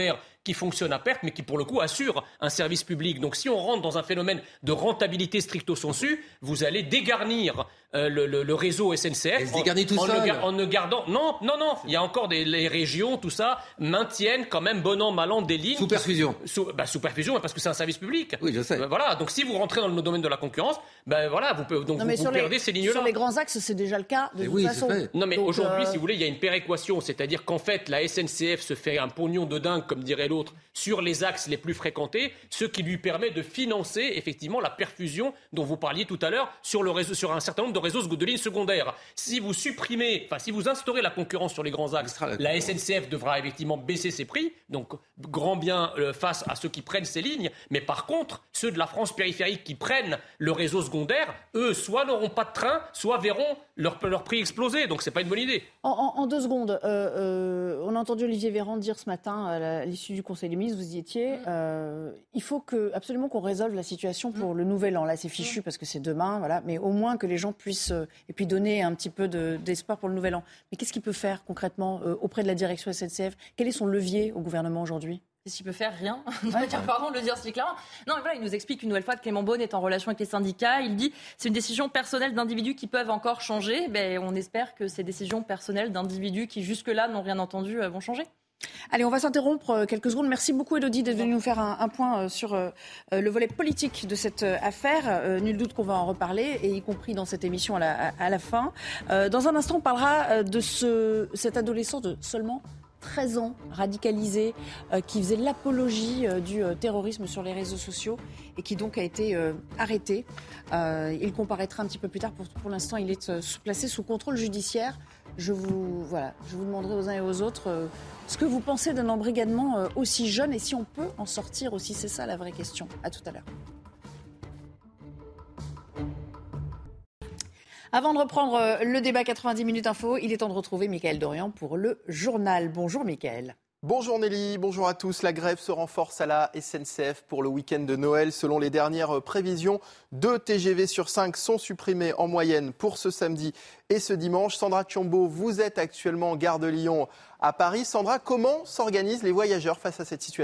Speaker 12: qui fonctionne à perte, mais qui pour le coup assure un service public. Donc si on rentre dans un phénomène de rentabilité stricto sensu, vous allez dégarnir euh, le, le, le réseau S N C F
Speaker 14: en, tout
Speaker 12: en,
Speaker 14: ça,
Speaker 12: ne, en ne gardant... Non, non, non, il y a encore des les régions, tout ça, maintiennent quand même bon an, mal an des lignes.
Speaker 14: Sous perfusion.
Speaker 12: Qui, sous, bah, sous perfusion, parce que c'est un service public.
Speaker 14: Oui, je sais.
Speaker 12: Euh, voilà, donc si vous rentrez dans le domaine de la concurrence, ben voilà, vous, donc
Speaker 3: non,
Speaker 12: vous, vous perdez
Speaker 3: les,
Speaker 12: ces lignes-là.
Speaker 3: Sur les grands axes, c'est déjà le cas de toute
Speaker 14: oui,
Speaker 3: façon.
Speaker 12: Non mais
Speaker 3: donc,
Speaker 12: aujourd'hui,
Speaker 3: euh...
Speaker 12: si vous voulez, il y a une péréquation, c'est-à-dire qu'en fait, la S N C F se fait un pognon de dingue, comme dirait l'autre, sur les axes les plus fréquentés, ce qui lui permet de financer effectivement la perfusion dont vous parliez tout à l'heure sur, le réseau, sur un certain nombre de réseaux de lignes secondaires. Si vous supprimez, enfin si vous instaurez la concurrence sur les grands axes, la S N C F devra effectivement baisser ses prix, donc grand bien euh, face à ceux qui prennent ces lignes, mais par contre, ceux de la France périphérique qui prennent le réseau secondaire, eux, soit n'auront pas de train, soit verront leur, leur prix exploser, donc c'est pas une bonne idée.
Speaker 3: En, en, en deux secondes, euh, euh, on a entendu Olivier Véran dire ce matin, à l'issue du Conseil des ministres, vous y étiez, euh, il faut que, absolument qu'on résolve la situation pour le nouvel an. Là, c'est fichu parce que c'est demain, voilà, mais au moins que les gens puissent, euh, et puis donner un petit peu de, d'espoir pour le nouvel an. Mais qu'est-ce qu'il peut faire concrètement euh, auprès de la direction S N C F ? Quel est son levier au gouvernement aujourd'hui ?
Speaker 11: Qu'est-ce qu'il peut faire ? Rien. Pardon de le dire si clairement. Non, mais voilà, il nous explique une nouvelle fois que Clément Beaune est en relation avec les syndicats. Il dit c'est une décision personnelle d'individus qui peuvent encore changer. Ben, on espère que ces décisions personnelles d'individus qui jusque-là n'ont rien entendu vont changer.
Speaker 3: Allez, on va s'interrompre quelques secondes. Merci beaucoup, Élodie, d'être venue nous faire un, un point sur euh, le volet politique de cette affaire. Euh, nul doute qu'on va en reparler, et y compris dans cette émission à la, à, à la fin. Euh, dans un instant, on parlera de ce, cet adolescent de seulement treize ans, radicalisé, euh, qui faisait l'apologie euh, du euh, terrorisme sur les réseaux sociaux et qui donc a été euh, arrêté. Euh, il comparaîtra un petit peu plus tard. Pour, pour l'instant, il est euh, placé sous contrôle judiciaire. Je vous, voilà, je vous demanderai aux uns et aux autres euh, ce que vous pensez d'un embrigadement euh, aussi jeune et si on peut en sortir aussi. C'est ça la vraie question. À tout à l'heure. Avant de reprendre le débat quatre-vingt-dix minutes info, il est temps de retrouver Mickaël Dorian pour le journal. Bonjour Mickaël.
Speaker 1: Bonjour Nelly, bonjour à tous. La grève se renforce à la S N C F pour le week-end de Noël. Selon les dernières prévisions, deux T G V sur cinq sont supprimés en moyenne pour ce samedi et ce dimanche. Sandra Thiombo, vous êtes actuellement en gare de Lyon à Paris. Sandra, comment s'organisent les voyageurs face à cette situation ?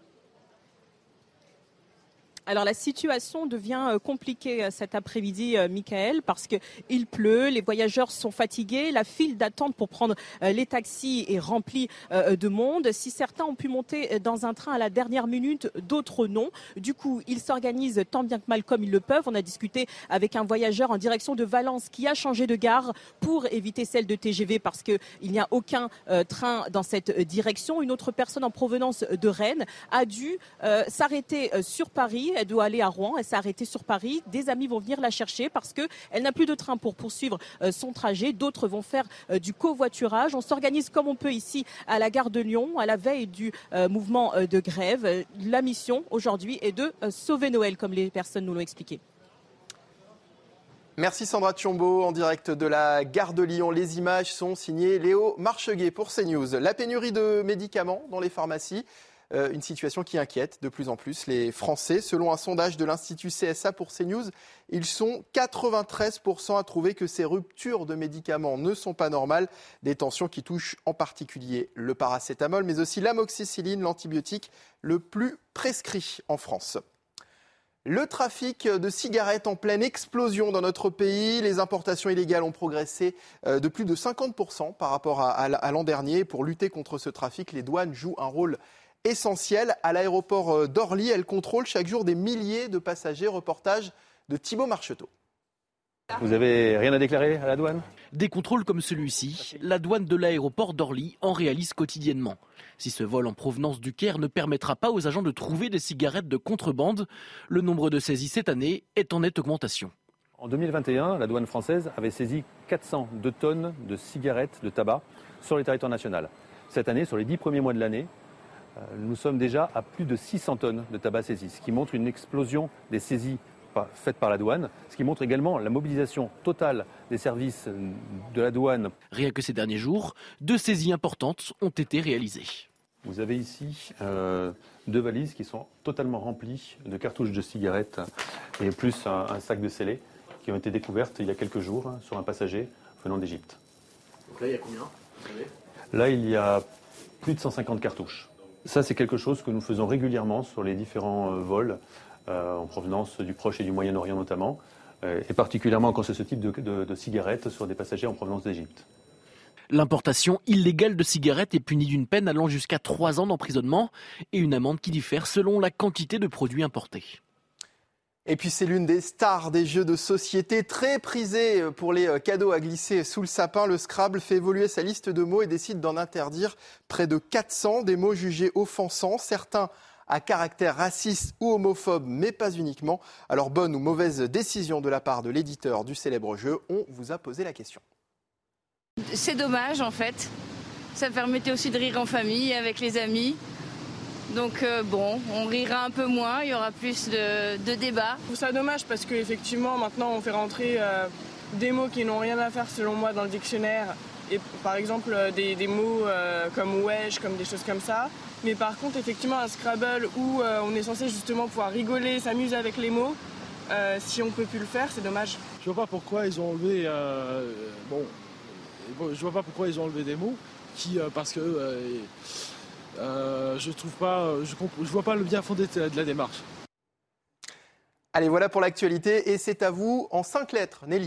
Speaker 9: Alors la situation devient compliquée cet après-midi, Mickaël, parce qu'il pleut, les voyageurs sont fatigués, la file d'attente pour prendre les taxis est remplie de monde. Si certains ont pu monter dans un train à la dernière minute, d'autres non. Du coup, ils s'organisent tant bien que mal comme ils le peuvent. On a discuté avec un voyageur en direction de Valence qui a changé de gare pour éviter celle de T G V parce qu'il n'y a aucun train dans cette direction. Une autre personne en provenance de Rennes a dû euh, s'arrêter sur Paris. Elle doit aller à Rouen, elle s'est arrêtée sur Paris. Des amis vont venir la chercher parce qu'elle n'a plus de train pour poursuivre son trajet. D'autres vont faire du covoiturage. On s'organise comme on peut ici à la gare de Lyon, à la veille du mouvement de grève. La mission aujourd'hui est de sauver Noël, comme les personnes nous l'ont expliqué.
Speaker 1: Merci Sandra Thiombo, en direct de la gare de Lyon. Les images sont signées Léo Marcheguet pour CNews. La pénurie de médicaments dans les pharmacies. Euh, une situation qui inquiète de plus en plus les Français. Selon un sondage de l'Institut C S A pour CNews, ils sont quatre-vingt-treize pour cent à trouver que ces ruptures de médicaments ne sont pas normales. Des tensions qui touchent en particulier le paracétamol, mais aussi l'amoxicilline, l'antibiotique le plus prescrit en France. Le trafic de cigarettes en pleine explosion dans notre pays. Les importations illégales ont progressé de plus de cinquante pour cent par rapport à, à, à l'an dernier. Pour lutter contre ce trafic, les douanes jouent un rôle essentiel. À l'aéroport d'Orly, elle contrôle chaque jour des milliers de passagers. Reportage de Thibaut Marcheteau.
Speaker 22: Vous avez rien à déclarer à la douane ?
Speaker 23: Des contrôles comme celui-ci, la douane de l'aéroport d'Orly en réalise quotidiennement. Si ce vol en provenance du Caire ne permettra pas aux agents de trouver des cigarettes de contrebande, le nombre de saisies cette année est en nette augmentation.
Speaker 22: En deux mille vingt et un, la douane française avait saisi quatre cent deux tonnes de cigarettes de tabac sur le territoire national. Cette année, sur les dix premiers mois de l'année, nous sommes déjà à plus de six cents tonnes de tabac saisi, ce qui montre une explosion des saisies faites par la douane, ce qui montre également la mobilisation totale des services de la douane.
Speaker 23: Rien que ces derniers jours, deux saisies importantes ont été réalisées.
Speaker 22: Vous avez ici euh, deux valises qui sont totalement remplies de cartouches de cigarettes et plus un, un sac de scellés qui ont été découvertes il y a quelques jours hein, sur un passager venant d'Égypte.
Speaker 23: Donc là, il y a combien ?
Speaker 22: Là, il y a plus de cent cinquante cartouches. Ça, c'est quelque chose que nous faisons régulièrement sur les différents euh, vols euh, en provenance du Proche et du Moyen-Orient notamment, euh, et particulièrement quand c'est ce type de, de, de cigarettes sur des passagers en provenance d'Égypte.
Speaker 23: L'importation illégale de cigarettes est punie d'une peine allant jusqu'à trois ans d'emprisonnement et une amende qui diffère selon la quantité de produits importés.
Speaker 1: Et puis c'est l'une des stars des jeux de société, très prisée pour les cadeaux à glisser sous le sapin. Le Scrabble fait évoluer sa liste de mots et décide d'en interdire près de quatre cents, des mots jugés offensants, certains à caractère raciste ou homophobe, mais pas uniquement. Alors bonne ou mauvaise décision de la part de l'éditeur du célèbre jeu, on vous a posé la question.
Speaker 2: C'est dommage en fait, ça permettait aussi de rire en famille, avec les amis. Donc euh, bon, on rira un peu moins, il y aura plus de, de débats.
Speaker 4: Je trouve ça dommage parce qu'effectivement maintenant on fait rentrer euh, des mots qui n'ont rien à faire selon moi dans le dictionnaire. Et par exemple euh, des, des mots euh, comme wesh, comme des choses comme ça. Mais par contre effectivement un Scrabble où euh, on est censé justement pouvoir rigoler, s'amuser avec les mots, euh, si on ne peut plus le faire, c'est dommage.
Speaker 5: Je vois pas pourquoi ils ont enlevé... Euh, bon, je vois pas pourquoi ils ont enlevé des mots qui, euh, parce que euh, euh, je trouve pas, je, je vois pas le bien fondé de la, de la démarche.
Speaker 1: Allez, voilà pour l'actualité et c'est à vous en cinq lettres, Nelly.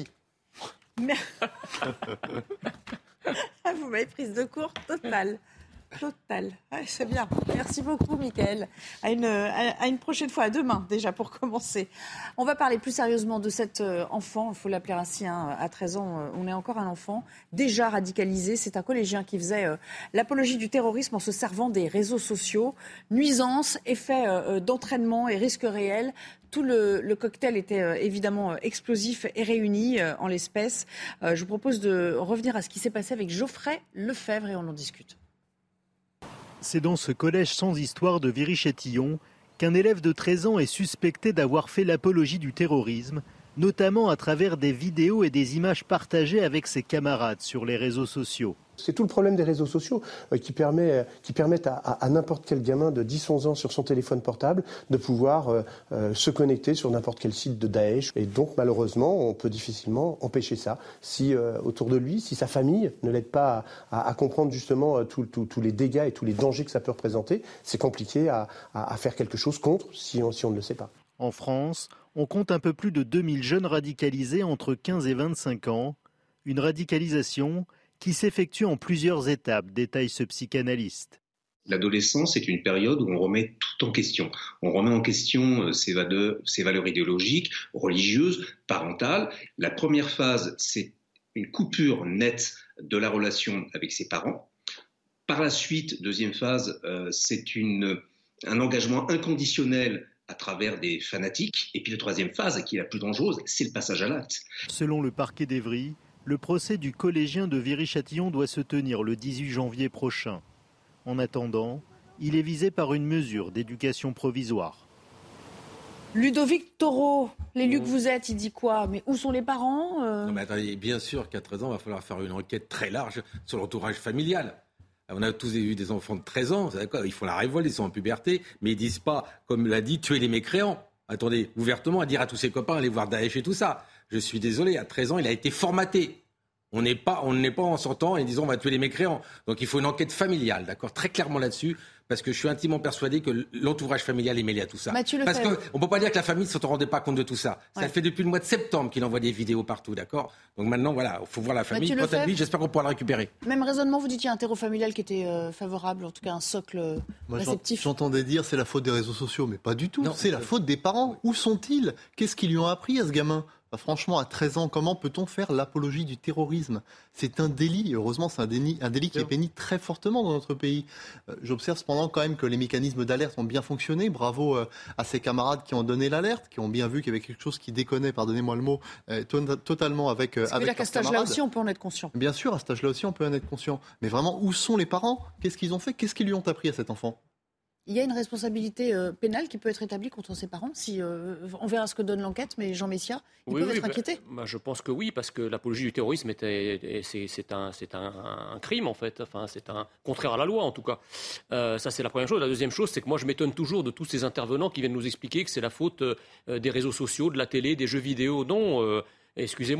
Speaker 3: Vous m'avez prise de court totale. Total. Ouais, c'est bien. Merci beaucoup, Mickaël. À une, à une prochaine fois, à demain déjà pour commencer. On va parler plus sérieusement de cet enfant, il faut l'appeler ainsi, hein, à treize ans, on est encore un enfant, déjà radicalisé. C'est un collégien qui faisait euh, l'apologie du terrorisme en se servant des réseaux sociaux. Nuisance, effet euh, d'entraînement et risque réel. Tout le, le cocktail était euh, évidemment euh, explosif et réuni euh, en l'espèce. Euh, je vous propose de revenir à ce qui s'est passé avec Geoffrey Lefebvre et on en discute.
Speaker 24: C'est dans ce collège sans histoire de Viry-Châtillon qu'un élève de treize ans est suspecté d'avoir fait l'apologie du terrorisme, notamment à travers des vidéos et des images partagées avec ses camarades sur les réseaux sociaux.
Speaker 21: C'est tout le problème des réseaux sociaux euh, qui, permet, qui permettent à, à, à n'importe quel gamin de dix onze ans sur son téléphone portable de pouvoir euh, euh, se connecter sur n'importe quel site de Daesh. Et donc malheureusement, on peut difficilement empêcher ça. Si euh, autour de lui, si sa famille ne l'aide pas à, à, à comprendre justement euh, tous les dégâts et tous les dangers que ça peut représenter, c'est compliqué à, à, à faire quelque chose contre si on, si on ne le sait pas.
Speaker 24: En France, on compte un peu plus de deux mille jeunes radicalisés entre quinze et vingt-cinq ans. Une radicalisation qui s'effectue en plusieurs étapes, détaille ce psychanalyste.
Speaker 6: L'adolescence est une période où on remet tout en question. On remet en question ses valeurs, ses valeurs idéologiques, religieuses, parentales. La première phase, c'est une coupure nette de la relation avec ses parents. Par la suite, deuxième phase, euh, c'est une, un engagement inconditionnel à travers des fanatiques. Et puis la troisième phase, qui est la plus dangereuse, c'est le passage à l'acte.
Speaker 24: Selon le parquet d'Évry, le procès du collégien de Viry-Châtillon doit se tenir le dix-huit janvier prochain. En attendant, il est visé par une mesure d'éducation provisoire.
Speaker 3: Ludovic Toro, l'élu que vous êtes, il dit quoi? Mais où sont les parents euh...
Speaker 14: Non mais attendez, bien sûr qu'à treize ans, il va falloir faire une enquête très large sur l'entourage familial. On a tous eu des enfants de treize ans, ils font la révolte, ils sont en puberté, mais ils disent pas, comme l'a dit, tuer les mécréants. Attendez, ouvertement, à dire à tous ses copains, allez voir Daesh et tout ça. Je suis désolé, à treize ans, il a été formaté. On n'est pas, on n'est pas en sortant et disant on va tuer les mécréants. Donc il faut une enquête familiale, d'accord, très clairement là-dessus, parce que je suis intimement persuadé que l'entourage familial est mêlé à tout ça.
Speaker 3: Mathieu
Speaker 14: parce
Speaker 3: Lefebvre.
Speaker 14: qu'on ne peut pas dire que la famille ne se rendait pas compte de tout ça. Ça
Speaker 3: Ouais.
Speaker 14: fait depuis le mois de septembre qu'il envoie des vidéos partout, d'accord. Donc maintenant, voilà, il faut voir la famille.
Speaker 3: Mathieu
Speaker 14: Quant à
Speaker 3: Lefebvre.
Speaker 14: lui, j'espère qu'on pourra le récupérer.
Speaker 3: Même raisonnement, vous dites qu'il y a un terreau familial qui était euh, favorable, en tout cas un socle euh,
Speaker 13: Moi, j'en-
Speaker 3: réceptif.
Speaker 13: j'entendais dire c'est la faute des réseaux sociaux, mais pas du tout. C'est la faute des parents. Où sont-ils? Qu'est-ce qu'ils lui ont appris à ce gamin? Bah, franchement, à treize ans, comment peut-on faire l'apologie du terrorisme? C'est un délit. Heureusement, c'est un délit, un délit qui est péni très fortement dans notre pays. Euh, J'observe cependant quand même que les mécanismes d'alerte ont bien fonctionné. Bravo euh, à ses camarades qui ont donné l'alerte, qui ont bien vu qu'il y avait quelque chose qui déconnait, pardonnez-moi le mot, euh, to- totalement avec, euh,
Speaker 3: Parce que
Speaker 13: avec
Speaker 3: là, qu'à
Speaker 13: leurs
Speaker 3: cet âge-là
Speaker 13: camarades.
Speaker 3: aussi, on peut en être conscient.
Speaker 13: Bien sûr, à cet âge-là aussi, on peut en être conscient. Mais vraiment, où sont les parents? Qu'est-ce qu'ils ont fait? Qu'est-ce qu'ils lui ont appris à cet enfant?
Speaker 3: Il y a une responsabilité euh, pénale qui peut être établie contre ses parents. Si, euh, on verra ce que donne l'enquête, mais Jean Messia, ils
Speaker 12: Oui,
Speaker 3: peuvent
Speaker 12: oui,
Speaker 3: être
Speaker 12: bah,
Speaker 3: inquiétés.
Speaker 12: bah, je pense que oui, parce que l'apologie du terrorisme, était, c'est, c'est, un, c'est un, un crime, en fait. Enfin, c'est un contraire à la loi, en tout cas. Euh, ça, c'est la première chose. La deuxième chose, c'est que moi, je m'étonne toujours de tous ces intervenants qui viennent nous expliquer que c'est la faute euh, des réseaux sociaux, de la télé, des jeux vidéo. Non, euh, excusez-moi.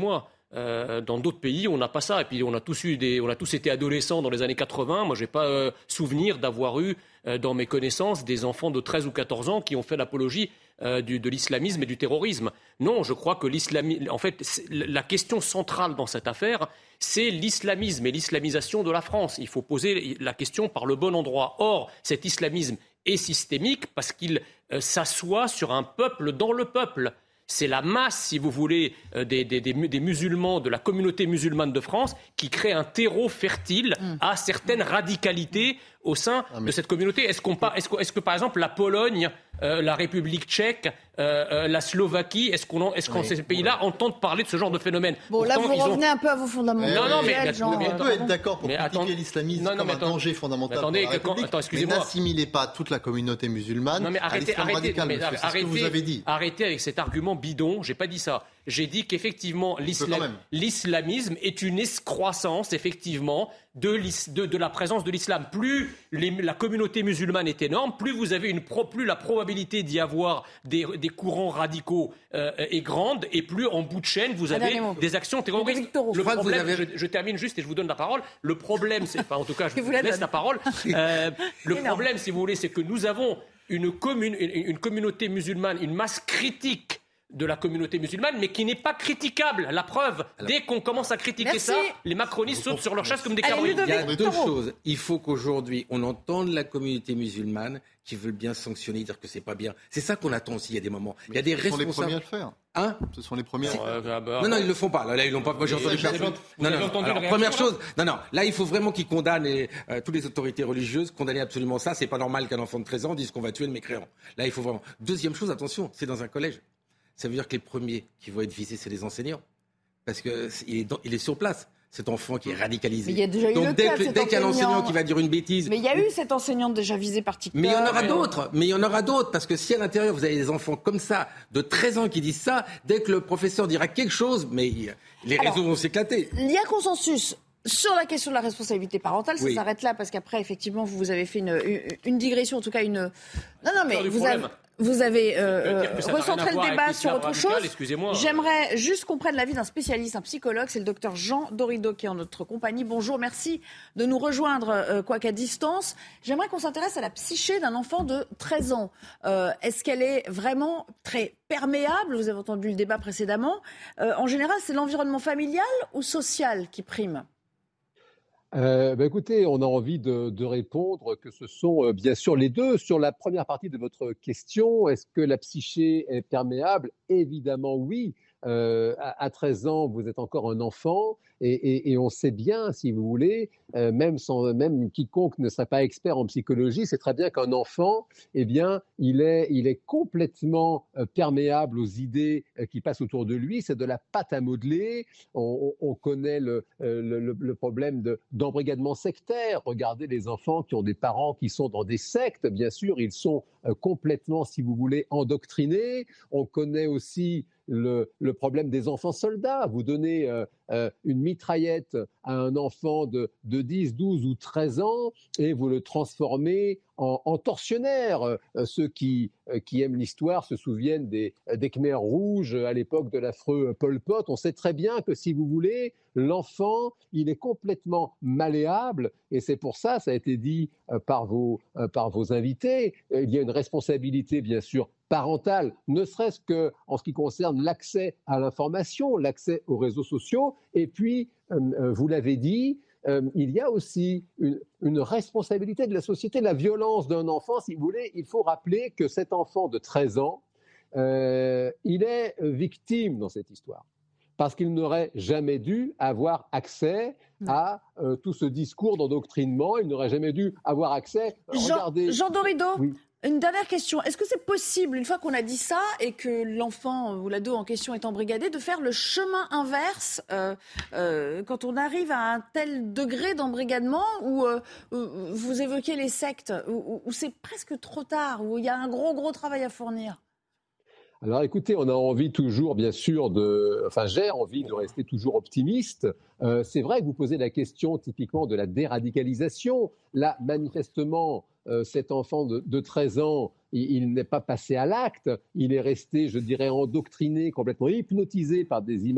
Speaker 12: Euh, dans d'autres pays, on n'a pas ça. Et puis, on a tous eu des, on a tous été adolescents dans les années quatre-vingts. Moi, j'ai pas euh, souvenir d'avoir eu euh, dans mes connaissances des enfants de treize ou quatorze ans qui ont fait l'apologie euh, du, de l'islamisme et du terrorisme. Non, je crois que l'islamisme, en fait, la question centrale dans cette affaire, c'est l'islamisme et l'islamisation de la France. Il faut poser la question par le bon endroit. Or, cet islamisme est systémique parce qu'il euh, s'assoit sur un peuple dans le peuple. C'est la masse, si vous voulez, euh, des, des, des, des musulmans, de la communauté musulmane de France, qui crée un terreau fertile mmh. à certaines radicalités au sein ah, de cette communauté. Est-ce, qu'on, est-ce, que, est-ce que, par exemple, la Pologne, euh, la République tchèque, euh, euh, la Slovaquie, est-ce, qu'on, est-ce que oui. ces pays-là oui. entendent parler de ce genre de phénomène?
Speaker 3: Bon, Pourtant, là, vous revenez ont... un peu à vos fondamentaux.
Speaker 13: Non, non,
Speaker 3: mais,
Speaker 13: genre, on peut être d'accord pour critiquer attends... l'islamisme non, non, comme un attends... danger fondamental attendez, pour la République, quand... attends, excusez-moi. Mais n'assimilez pas toute la communauté musulmane non, mais arrêtez, à l'islam arrêtez, radical, mais, c'est arrêtez, ce que vous avez dit.
Speaker 12: Arrêtez avec cet argument bidon, j'ai pas dit ça. J'ai dit qu'effectivement, l'islam, l'islamisme est une excroissance, effectivement, de, de, de la présence de l'islam. Plus les, la communauté musulmane est énorme, plus vous avez une pro, plus la probabilité d'y avoir des, des courants radicaux euh, est grande, et plus en bout de chaîne, vous avez des actions terroristes. Le problème, avez... je, je termine juste et je vous donne la parole. Le problème, c'est, enfin, en tout cas, je vous, vous laisse la parole. Euh, le problème, si vous voulez, c'est que nous avons une, commune, une, une communauté musulmane, une masse critique de la communauté musulmane, mais qui n'est pas critiquable. La preuve, alors, dès qu'on commence à critiquer merci. ça, les macronistes sautent sur leur chaise comme des cabrioles.
Speaker 14: Il y a deux choses. Il faut qu'aujourd'hui, on entende la communauté musulmane qui veut bien sanctionner, dire que c'est pas bien. C'est ça qu'on attend aussi, il y a des moments. Mais il y a des
Speaker 13: ce
Speaker 14: responsables...
Speaker 13: sont les premiers à le faire.
Speaker 14: Hein
Speaker 13: Ce sont les premiers.
Speaker 14: Euh, bah, bah, non, non, ils le font pas. Là, là ils l'ont pas. Moi, j'ai entendu personne. Non, non. non. Alors, première chose, non, non. Là, il faut vraiment qu'ils condamnent et, euh, toutes les autorités religieuses, condamner absolument ça. C'est pas normal qu'un enfant de treize ans dise qu'on va tuer le mécréant. Là, il faut vraiment. Deuxième chose, attention, c'est dans un collège. Ça veut dire que les premiers qui vont être visés, c'est les enseignants. Parce qu'il est, dans, il est sur place, cet enfant qui est radicalisé.
Speaker 3: Mais il y a déjà eu
Speaker 14: Donc
Speaker 3: le
Speaker 14: dès,
Speaker 3: cas de
Speaker 14: que, dès qu'il y a un enseignant qui va dire une bêtise...
Speaker 3: Mais il y a eu cet enseignant déjà visé par TikTok.
Speaker 14: Mais il y en aura d'autres. Mais il y en aura d'autres. Parce que si à l'intérieur, vous avez des enfants comme ça, de treize ans qui disent ça, dès que le professeur dira quelque chose, mais les réseaux Alors, vont s'éclater.
Speaker 3: Il y a consensus sur la question de la responsabilité parentale. Ça oui. s'arrête là parce qu'après, effectivement, vous avez fait une, une, une digression, en tout cas une... Non, non, mais vous avez... Vous avez euh, recentré le débat sur autre chose. J'aimerais juste qu'on prenne l'avis d'un spécialiste, un psychologue. C'est le docteur Jean Dorido qui est en notre compagnie. Bonjour, merci de nous rejoindre, euh, quoiqu'à distance. J'aimerais qu'on s'intéresse à la psyché d'un enfant de treize ans. Euh, est-ce qu'elle est vraiment très perméable? Vous avez entendu le débat précédemment. Euh, en général, c'est l'environnement familial ou social qui prime?
Speaker 7: Euh, bah écoutez, on a envie de, de répondre que ce sont euh, bien sûr les deux. Sur la première partie de votre question, est-ce que la psyché est perméable? Évidemment oui. Euh, à, à treize ans, vous êtes encore un enfant et, et, et on sait bien, si vous voulez, euh, même, sans, même quiconque ne serait pas expert en psychologie, c'est très bien qu'un enfant, eh bien, il est, il est complètement euh, perméable aux idées euh, qui passent autour de lui. C'est de la pâte à modeler. On, on, on connaît le, euh, le, le problème de, d'embrigadement sectaire. Regardez les enfants qui ont des parents qui sont dans des sectes. Bien sûr, ils sont euh, complètement, si vous voulez, endoctrinés. On connaît aussi Le, le problème des enfants soldats. Vous donnez euh, euh, une mitraillette à un enfant de, de dix, douze ou treize ans et vous le transformez en, en tortionnaire. Euh, ceux qui, euh, qui aiment l'histoire se souviennent des, des Khmers rouges à l'époque de l'affreux Pol Pot. On sait très bien que, si vous voulez, l'enfant, il est complètement malléable et c'est pour ça, ça a été dit euh, par, vos, euh, par vos invités, euh, il y a une responsabilité, bien sûr, parentale, ne serait-ce qu'en ce qui concerne l'accès à l'information, l'accès aux réseaux sociaux. Et puis, euh, vous l'avez dit, euh, il y a aussi une, une responsabilité de la société. La violence d'un enfant, si vous voulez, il faut rappeler que cet enfant de treize ans, euh, il est victime dans cette histoire. Parce qu'il n'aurait jamais dû avoir accès à euh, tout ce discours d'endoctrinement. Il n'aurait jamais dû avoir accès...
Speaker 3: Jean,
Speaker 7: regardez...
Speaker 3: Jean Dorido,
Speaker 7: oui.
Speaker 3: Une dernière question. Est-ce que c'est possible, une fois qu'on a dit ça et que l'enfant ou l'ado en question est embrigadé, de faire le chemin inverse euh, euh, quand on arrive à un tel degré d'embrigadement où euh, vous évoquez les sectes, où, où c'est presque trop tard, où il y a un gros, gros travail à fournir?
Speaker 7: Alors écoutez, on a envie toujours, bien sûr, de, enfin j'ai envie de rester toujours optimiste. Euh, c'est vrai que vous posez la question typiquement de la déradicalisation. Là, manifestement, euh, cet enfant de, de treize ans, il, il n'est pas passé à l'acte. Il est resté, je dirais, endoctriné, complètement hypnotisé par des images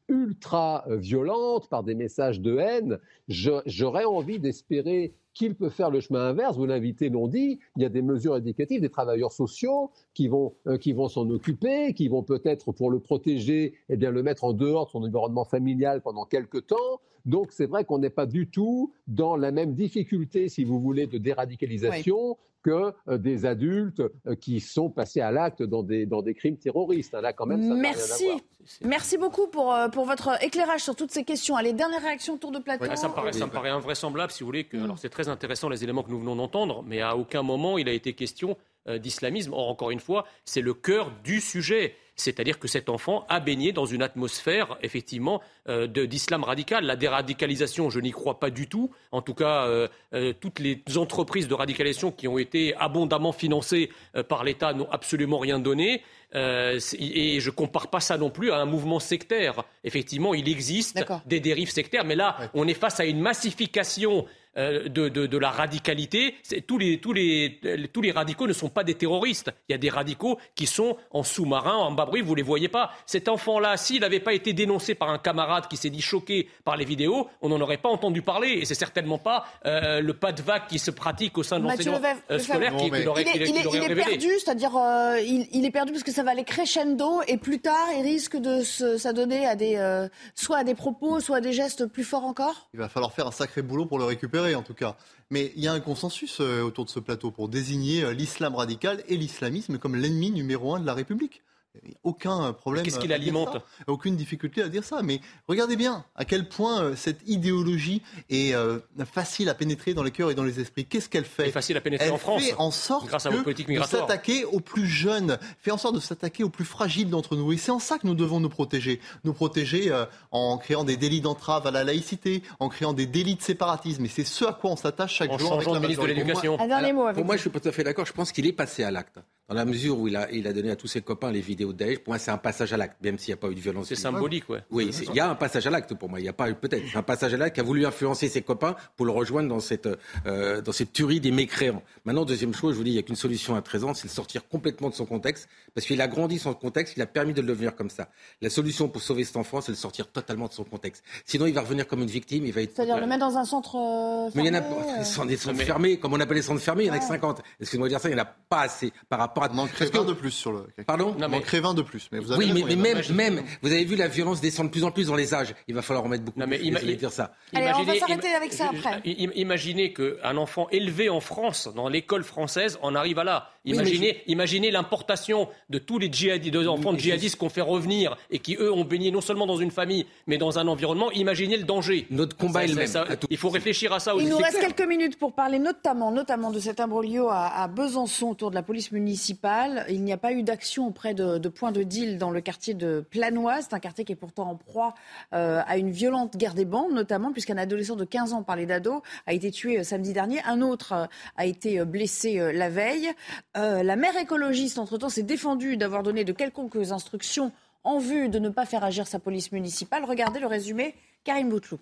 Speaker 7: ultra violentes, par des messages de haine, je, j'aurais envie d'espérer qu'il peut faire le chemin inverse. Vous l'invitez l'ont dit, il y a des mesures éducatives, des travailleurs sociaux qui vont, euh, qui vont s'en occuper, qui vont peut-être, pour le protéger, eh bien, le mettre en dehors de son environnement familial pendant quelques temps. Donc c'est vrai qu'on n'est pas du tout dans la même difficulté, si vous voulez, de déradicalisation. Oui. que euh, des adultes euh, qui sont passés à l'acte dans des, dans des crimes terroristes. Là, quand même, ça n'a
Speaker 3: Merci.
Speaker 7: rien à voir.
Speaker 3: Merci beaucoup pour, euh, pour votre éclairage sur toutes ces questions. Allez, dernière réaction, tour de plateau.
Speaker 12: Ouais, ça, me paraît, ça me paraît invraisemblable, si vous voulez. Que, mmh. Alors, c'est très intéressant, les éléments que nous venons d'entendre, mais à aucun moment, il a été question euh, d'islamisme. Or, encore une fois, c'est le cœur du sujet. C'est-à-dire que cet enfant a baigné dans une atmosphère, effectivement, euh, de, d'islam radical. La déradicalisation, je n'y crois pas du tout. En tout cas, euh, euh, toutes les entreprises de radicalisation qui ont été abondamment financées euh, par l'État n'ont absolument rien donné. Euh, et je ne compare pas ça non plus à un mouvement sectaire. Effectivement, il existe D'accord. des dérives sectaires, mais là, ouais. on est face à une massification euh, de, de, de la radicalité. C'est, tous, les, tous, les, tous les radicaux ne sont pas des terroristes. Il y a des radicaux qui sont en sous-marin, en bas bruit, vous ne les voyez pas. Cet enfant-là, s'il n'avait pas été dénoncé par un camarade qui s'est dit choqué par les vidéos, on n'en aurait pas entendu parler. Et c'est certainement pas euh, le pas de vague qui se pratique au sein de
Speaker 3: Mathieu
Speaker 12: l'enseignement
Speaker 3: Lefebvre,
Speaker 12: scolaire
Speaker 3: non,
Speaker 12: qui, qui l'aurait,
Speaker 3: il est,
Speaker 12: qui,
Speaker 3: il
Speaker 12: qui
Speaker 3: est,
Speaker 12: l'aurait
Speaker 3: il est
Speaker 12: révélé.
Speaker 3: perdu, c'est-à-dire euh, il, il est perdu parce que ça va aller crescendo et plus tard, il risque de se, s'adonner à des, euh, soit à des propos, soit à des gestes plus forts encore.
Speaker 13: Il va falloir faire un sacré boulot pour le récupérer, en tout cas. Mais il y a un consensus euh, autour de ce plateau pour désigner euh, l'islam radical et l'islamisme comme l'ennemi numéro un de la République. Il n'y a aucun problème.
Speaker 12: Qu'est-ce qu'il alimente ?
Speaker 13: Aucune difficulté à dire ça. Mais regardez bien à quel point euh, cette idéologie est euh, facile à pénétrer dans les cœurs et dans les esprits. Qu'est-ce qu'elle fait ?
Speaker 12: Elle est facile à pénétrer
Speaker 13: Elle
Speaker 12: en France.
Speaker 13: fait en sorte
Speaker 12: grâce à votre politique migratoire.
Speaker 13: de s'attaquer aux plus jeunes, fait en sorte de s'attaquer aux plus fragiles d'entre nous. Et c'est en ça que nous devons nous protéger. Nous protéger euh, en créant des délits d'entrave à la laïcité, en créant des délits de séparatisme. Et c'est ce à quoi on s'attache chaque
Speaker 12: en
Speaker 13: jour.
Speaker 12: En changeant de ministre de l'Éducation.
Speaker 3: Un dernier mot avec
Speaker 14: Pour moi,
Speaker 3: vous.
Speaker 14: je suis pas tout à fait d'accord. Je pense qu'il est passé à l'acte. Dans la mesure où il a, il a donné à tous ses copains les vidéos de Daesh, pour moi, c'est un passage à l'acte, même s'il n'y a pas eu de violence.
Speaker 12: C'est symbolique, ouais.
Speaker 14: Oui, il y a un passage à l'acte pour moi. Il n'y a pas eu, peut-être, c'est un passage à l'acte qui a voulu influencer ses copains pour le rejoindre dans cette, euh, dans cette tuerie des mécréants. Maintenant, deuxième chose, je vous dis, il n'y a qu'une solution à présent, c'est de sortir complètement de son contexte, parce qu'il a grandi son contexte, il a permis de le devenir comme ça. La solution pour sauver cet enfant, c'est de sortir totalement de son contexte. Sinon, il va revenir comme une victime, il va être.
Speaker 3: C'est-à-dire le mettre dans un centre euh, fermé.
Speaker 14: Mais il y en a, euh... des centres fermés, comme on appelle les centres fermés, il y en a que cinquante. Excusez-moi de dire ça, il n'y en a pas assez par rapport à.
Speaker 13: On en crée vingt de plus sur le.
Speaker 14: Pardon ?
Speaker 13: On en crée vingt de plus. Mais vous avez
Speaker 14: oui,
Speaker 13: raison,
Speaker 14: mais, mais même, même, vous avez vu la violence descendre de plus en plus dans les âges. Il va falloir en mettre beaucoup.
Speaker 12: Non, mais
Speaker 14: plus.
Speaker 12: Ima-
Speaker 14: dire ça.
Speaker 3: Allez,
Speaker 12: imaginez,
Speaker 3: on va s'arrêter avec ça
Speaker 12: im-
Speaker 3: après.
Speaker 12: Imaginez qu'un enfant élevé en France, dans l'école française, en arrive à là. Imaginez, oui, je... imaginez l'importation de tous les djihadistes, de enfants oui, de djihadistes je... qu'on fait revenir et qui, eux, ont baigné non seulement dans une famille, mais dans un environnement. Imaginez le danger.
Speaker 14: Notre combat est le même.
Speaker 12: Ça, il faut réfléchir à ça aussi.
Speaker 3: Il nous
Speaker 12: c'est
Speaker 3: reste
Speaker 12: clair.
Speaker 3: quelques minutes pour parler notamment, notamment de cet imbroglio à, à Besançon autour de la police municipale. Il n'y a pas eu d'action auprès de, de points de deal dans le quartier de Planoise. C'est un quartier qui est pourtant en proie euh, à une violente guerre des bandes, notamment puisqu'un adolescent de quinze ans, parlait d'ado, a été tué euh, samedi dernier. Un autre euh, a été euh, blessé euh, la veille. Euh, la maire écologiste, entre-temps, s'est défendue d'avoir donné de quelconques instructions en vue de ne pas faire agir sa police municipale. Regardez le résumé, Karine Bouteloup.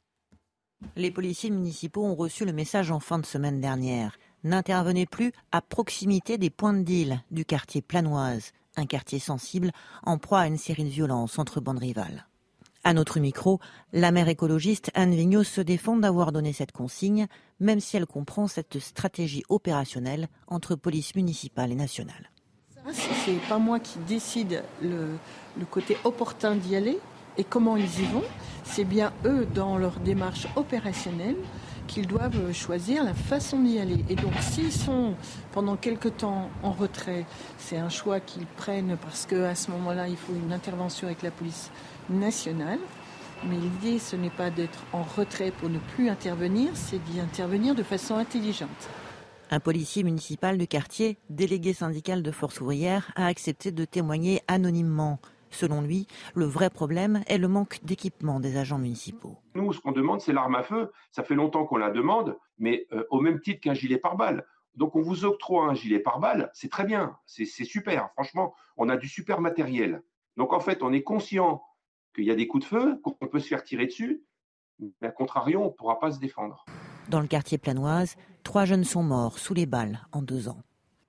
Speaker 8: Les policiers municipaux ont reçu le message en fin de semaine dernière. N'intervenez plus à proximité des points de deal du quartier Planoise, un quartier sensible en proie à une série de violences entre bandes rivales. À notre micro, la maire écologiste Anne Vigneault se défend d'avoir donné cette consigne, même si elle comprend cette stratégie opérationnelle entre police municipale et nationale.
Speaker 15: C'est pas moi qui décide le, le côté opportun d'y aller et comment ils y vont. C'est bien eux, dans leur démarche opérationnelle, qu'ils doivent choisir la façon d'y aller. Et donc, s'ils sont pendant quelque temps en retrait, c'est un choix qu'ils prennent parce qu'à ce moment-là, il faut une intervention avec la police nationale. Mais l'idée, ce n'est pas d'être en retrait pour ne plus intervenir, c'est d'y intervenir de façon intelligente.
Speaker 8: Un policier municipal du quartier, délégué syndical de Force ouvrière, a accepté de témoigner anonymement. Selon lui, le vrai problème est le manque d'équipement des agents municipaux.
Speaker 17: Nous, ce qu'on demande, c'est l'arme à feu. Ça fait longtemps qu'on la demande, mais euh, au même titre qu'un gilet pare-balles. Donc on vous octroie un gilet pare-balles, c'est très bien, c'est, c'est super. Franchement, on a du super matériel. Donc en fait, on est conscient qu'il y a des coups de feu, qu'on peut se faire tirer dessus, mais à contrario, on ne pourra pas se défendre.
Speaker 8: Dans le quartier Planoise, trois jeunes sont morts sous les balles en deux ans.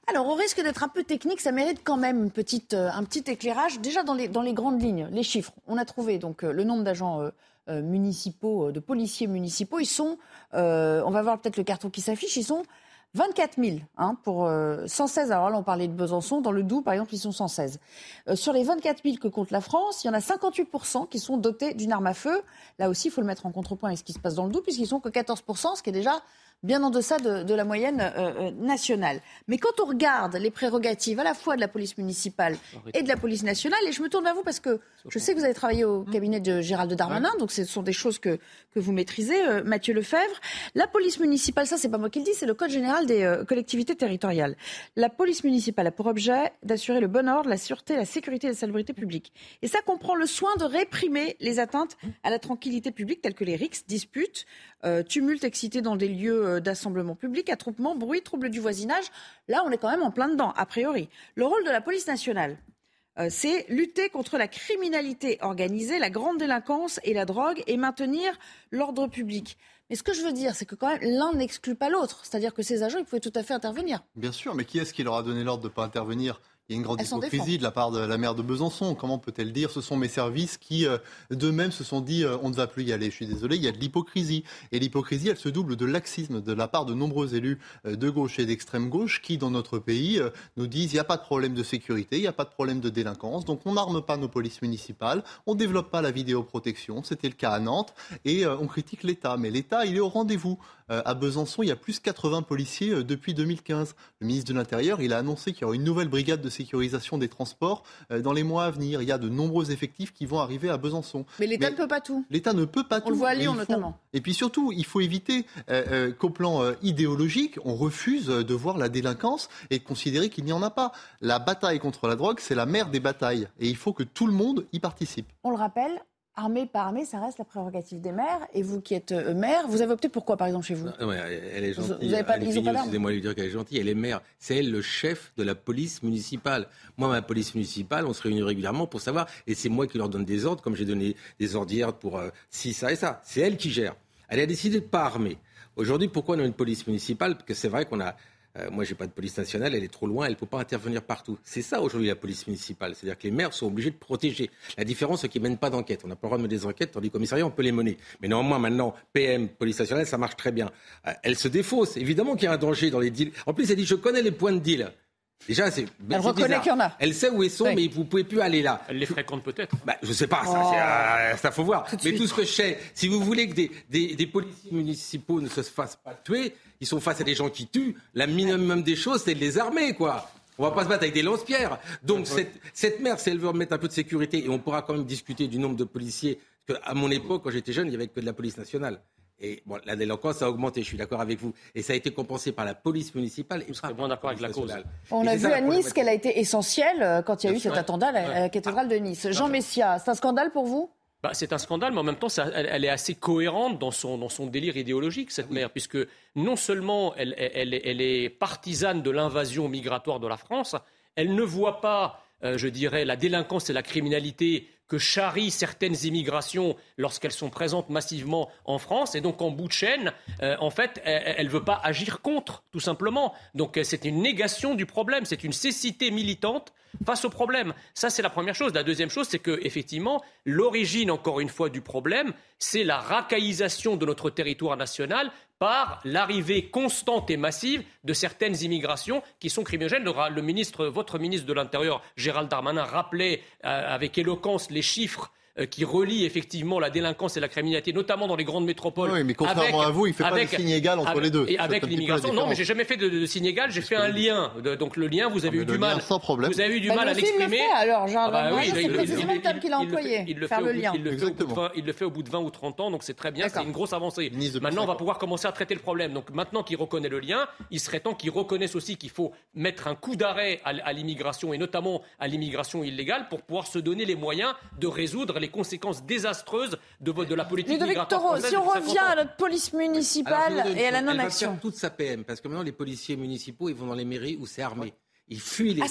Speaker 3: Alors, au risque d'être un peu technique, ça mérite quand même une petite, euh, un petit éclairage. Déjà, dans les, dans les grandes lignes, les chiffres. On a trouvé donc, euh, le nombre d'agents euh, euh, municipaux, euh, de policiers municipaux. Ils sont, euh, on va voir peut-être le carton qui s'affiche, ils sont vingt-quatre mille hein, pour euh, cent seize. Alors là, on parlait de Besançon. Dans le Doubs, par exemple, ils sont cent seize. Euh, sur les vingt-quatre mille que compte la France, il y en a cinquante-huit pour cent qui sont dotés d'une arme à feu. Là aussi, il faut le mettre en contrepoint avec ce qui se passe dans le Doubs, puisqu'ils sont que quatorze pour cent, ce qui est déjà bien en deçà de, de la moyenne euh, nationale. Mais quand on regarde les prérogatives à la fois de la police municipale et de la police nationale, et je me tourne vers vous parce que je sais que vous avez travaillé au cabinet de Gérald Darmanin, donc ce sont des choses que, que vous maîtrisez, euh, Mathieu Lefebvre. La police municipale, ça c'est pas moi qui le dis, c'est le Code général des euh, collectivités territoriales. La police municipale a pour objet d'assurer le bon ordre, la sûreté, la sécurité et la salubrité publique. Et ça comprend le soin de réprimer les atteintes à la tranquillité publique telles que les rixes, disputes, euh, tumultes excités dans des lieux euh, d'assemblement public, attroupement, bruit, troubles du voisinage. Là, on est quand même en plein dedans, a priori. Le rôle de la police nationale, euh, c'est lutter contre la criminalité organisée, la grande délinquance et la drogue et maintenir l'ordre public. Mais ce que je veux dire, c'est que quand même, l'un n'exclut pas l'autre. C'est-à-dire que ces agents, ils pouvaient tout à fait intervenir.
Speaker 13: Bien sûr, mais qui est-ce qui leur a donné l'ordre de ne pas intervenir ? Il y a une grande
Speaker 3: Elles
Speaker 13: hypocrisie de la part de la maire de Besançon. Comment peut-elle dire ce sont mes services qui, euh, d'eux-mêmes, se sont dit euh, on ne va plus y aller. Je suis désolé, il y a de l'hypocrisie. Et l'hypocrisie, elle se double de laxisme de la part de nombreux élus euh, de gauche et d'extrême gauche qui, dans notre pays, euh, nous disent il n'y a pas de problème de sécurité, il n'y a pas de problème de délinquance. Donc on n'arme pas nos polices municipales, on ne développe pas la vidéoprotection. C'était le cas à Nantes. Et euh, on critique l'État. Mais l'État, il est au rendez-vous. Euh, à Besançon, il y a plus de quatre-vingts policiers euh, depuis deux mille quinze. Le ministre de l'Intérieur, il a annoncé qu'il y aura une nouvelle brigade de sécurisation des transports euh, dans les mois à venir. Il y a de nombreux effectifs qui vont arriver à Besançon.
Speaker 3: Mais l'État
Speaker 13: mais
Speaker 3: ne peut pas tout.
Speaker 13: L'État ne peut pas
Speaker 3: on
Speaker 13: tout.
Speaker 3: On le voit à Lyon
Speaker 13: faut...
Speaker 3: notamment.
Speaker 13: Et puis surtout, il faut éviter euh, euh, qu'au plan euh, idéologique, on refuse de voir la délinquance et de considérer qu'il n'y en a pas. La bataille contre la drogue, c'est la mère des batailles. Et il faut que tout le monde y participe.
Speaker 3: On le rappelle, armée par armée, ça reste la prérogative des maires. Et vous qui êtes euh, maire, vous avez opté pour quoi, par exemple, chez vous ?
Speaker 14: Non, ouais, elle est gentille.
Speaker 3: Vous avez pas, ils ont pas d'armes.
Speaker 14: Excusez-moi de lui dire qu'elle est gentille. Elle est maire. C'est elle le chef de la police municipale. Moi, ma police municipale, on se réunit régulièrement pour savoir. Et c'est moi qui leur donne des ordres, comme j'ai donné des ordres hier pour euh, ci, ça et ça. C'est elle qui gère. Elle a décidé de ne pas armer. Aujourd'hui, pourquoi on a une police municipale ? Parce que c'est vrai qu'on a... Euh, moi, j'ai pas de police nationale, elle est trop loin, elle peut pas intervenir partout. C'est ça aujourd'hui la police municipale, c'est-à-dire que les maires sont obligés de protéger. La différence, c'est qu'ils mènent pas d'enquête. On n'a pas le droit de mener des enquêtes, dans les commissariats, on peut les mener. Mais néanmoins, maintenant, P M, police nationale, ça marche très bien. Euh, elle se défausse. Évidemment qu'il y a un danger dans les deals. En plus, elle dit, je connais les points de deal. Déjà, c'est,
Speaker 3: elle c'est reconnaît qu'il y en a.
Speaker 14: Elle sait où ils sont, oui. Mais vous pouvez plus aller là.
Speaker 12: Elle les fréquente peut-être.
Speaker 14: Bah, je sais pas, ça, oh. c'est, euh, ça faut voir. Tout mais tout ce que je sais, si vous voulez que des, des, des policiers municipaux ne se fassent pas tuer, ils sont face à des gens qui tuent. La minimum des choses, c'est de les armer, quoi. On va pas se battre avec des lance-pierres. Donc cette, cette mère, si elle veut remettre un peu de sécurité, et on pourra quand même discuter du nombre de policiers, parce qu'à mon époque, quand j'étais jeune, il n'y avait que de la police nationale. Et bon, la délinquance a augmenté, je suis d'accord avec vous. Et ça a été compensé par la police municipale.
Speaker 12: Vous serez bien d'accord avec la cause.
Speaker 3: On
Speaker 12: et
Speaker 3: a vu à Nice qu'elle a été essentielle quand il y a eu cet attentat à la, à la cathédrale de Nice. Jean Messia, c'est un scandale pour vous ?
Speaker 12: Bah, c'est un scandale, mais en même temps, ça, elle, elle est assez cohérente dans son, dans son délire idéologique, cette mère, puisque non seulement elle, elle, elle est partisane de l'invasion migratoire de la France, elle ne voit pas, euh, je dirais, la délinquance et la criminalité que charrient certaines immigrations lorsqu'elles sont présentes massivement en France. Et donc, en bout de chaîne, euh, en fait, elle ne veut pas agir contre, tout simplement. Donc, c'est une négation du problème, c'est une cécité militante face au problème. Ça, c'est la première chose. La deuxième chose, c'est que, effectivement, l'origine, encore une fois, du problème, c'est la racaillisation de notre territoire national par l'arrivée constante et massive de certaines immigrations qui sont criminogènes. Le, le ministre, votre ministre de l'Intérieur, Gérald Darmanin, rappelait euh, avec éloquence les chiffres euh, qui relient effectivement la délinquance et la criminalité, notamment dans les grandes métropoles.
Speaker 13: Oui, mais contrairement
Speaker 12: avec,
Speaker 13: à vous, il ne fait
Speaker 12: avec,
Speaker 13: pas de signe égal entre
Speaker 12: avec,
Speaker 13: les deux.
Speaker 12: Et avec l'immigration, non, mais j'ai jamais fait de, de signe égal, j'ai fait un lien. De, donc le lien, vous avez
Speaker 13: ah,
Speaker 12: eu du mal.
Speaker 13: Sans problème.
Speaker 12: Vous avez eu du
Speaker 3: bah,
Speaker 12: mal à l'exprimer.
Speaker 3: Il le fait, alors, Jean,
Speaker 12: ah bah, oui,
Speaker 3: c'est précisément le terme qu'il a employé.
Speaker 12: Il le
Speaker 3: faire
Speaker 12: fait
Speaker 3: le
Speaker 12: bout,
Speaker 3: lien.
Speaker 12: Il le, fait au bout de vingt, il le fait au bout de vingt ou trente ans, donc c'est très bien, c'est une grosse avancée. Maintenant, on va pouvoir commencer à traiter le problème. Donc maintenant qu'il reconnaît le lien, il serait temps qu'il reconnaisse aussi qu'il faut mettre un coup d'arrêt à, à l'immigration et notamment à l'immigration illégale pour pouvoir se donner les moyens de résoudre les conséquences désastreuses de, de la politique
Speaker 3: Ludovic
Speaker 12: migratoire
Speaker 3: Toro,
Speaker 12: française.
Speaker 3: Si on revient à notre police municipale
Speaker 14: Alors,
Speaker 3: et à la non-action.
Speaker 14: Elle va faire toute sa P M, parce que maintenant les policiers municipaux, ils vont dans les mairies où c'est armé. Ils fuient les
Speaker 3: Ah, c'est vrai ?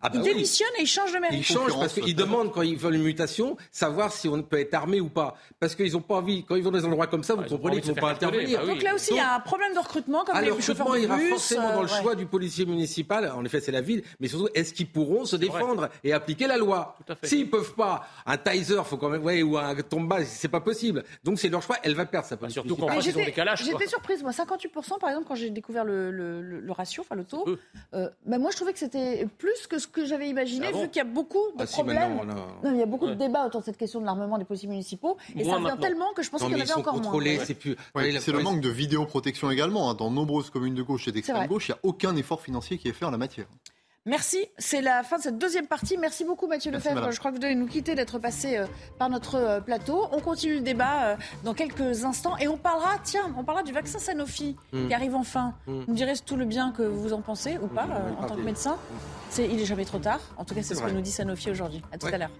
Speaker 3: Ah bah il oui. démissionne et il change de mairie.
Speaker 14: Il change parce qu'ils demandent, quand ils veulent une mutation, savoir si on peut être armé ou pas. Parce qu'ils n'ont pas envie, quand ils vont dans des endroits comme ça, vous ah, comprenez qu'ils ne vont pas intervenir.
Speaker 3: Bah oui. Donc là aussi, il y a un problème de recrutement. Comme
Speaker 14: ah,
Speaker 3: les
Speaker 14: le recrutement ira
Speaker 3: bus,
Speaker 14: forcément dans le
Speaker 3: euh,
Speaker 14: choix
Speaker 3: ouais.
Speaker 14: du policier municipal. En effet, c'est la ville. Mais surtout, est-ce qu'ils pourront se défendre et appliquer la loi? S'ils ne peuvent pas, un taser, faut quand même, ouais, ou un tomba, c'est pas possible. Donc c'est leur choix, elle va perdre sa police.
Speaker 12: Surtout quand ils ont des calages.
Speaker 3: J'étais surprise, moi, cinquante-huit pour cent par exemple, quand j'ai découvert le, le, le, le ratio, enfin le taux. Euh, bah, moi, je trouvais que c'était plus que ce que j'avais imaginé, ah bon vu qu'il y a beaucoup de ah, problèmes. Si, non, il y a beaucoup ouais. de débats autour de cette question de l'armement des policiers municipaux. Et moi, ça revient tellement que je pensais qu'il y en avait encore moins.
Speaker 13: Ouais. C'est, plus... ouais, c'est le manque de vidéoprotection également. Hein. Dans de nombreuses communes de gauche et d'extrême gauche, il n'y a aucun effort financier qui est fait en la matière.
Speaker 3: Merci, c'est la fin de cette deuxième partie. Merci beaucoup Mathieu Merci Lefebvre. Madame. Je crois que vous devez nous quitter d'être passé euh, par notre euh, plateau. On continue le débat euh, dans quelques instants et on parlera, tiens, on parlera du vaccin Sanofi mmh. qui arrive enfin. Mmh. Vous me direz tout le bien que vous en pensez ou pas mmh. euh, en tant que médecin. C'est, il est jamais trop tard. En tout cas, c'est, c'est ce vrai. que nous dit Sanofi aujourd'hui. À tout ouais. à l'heure.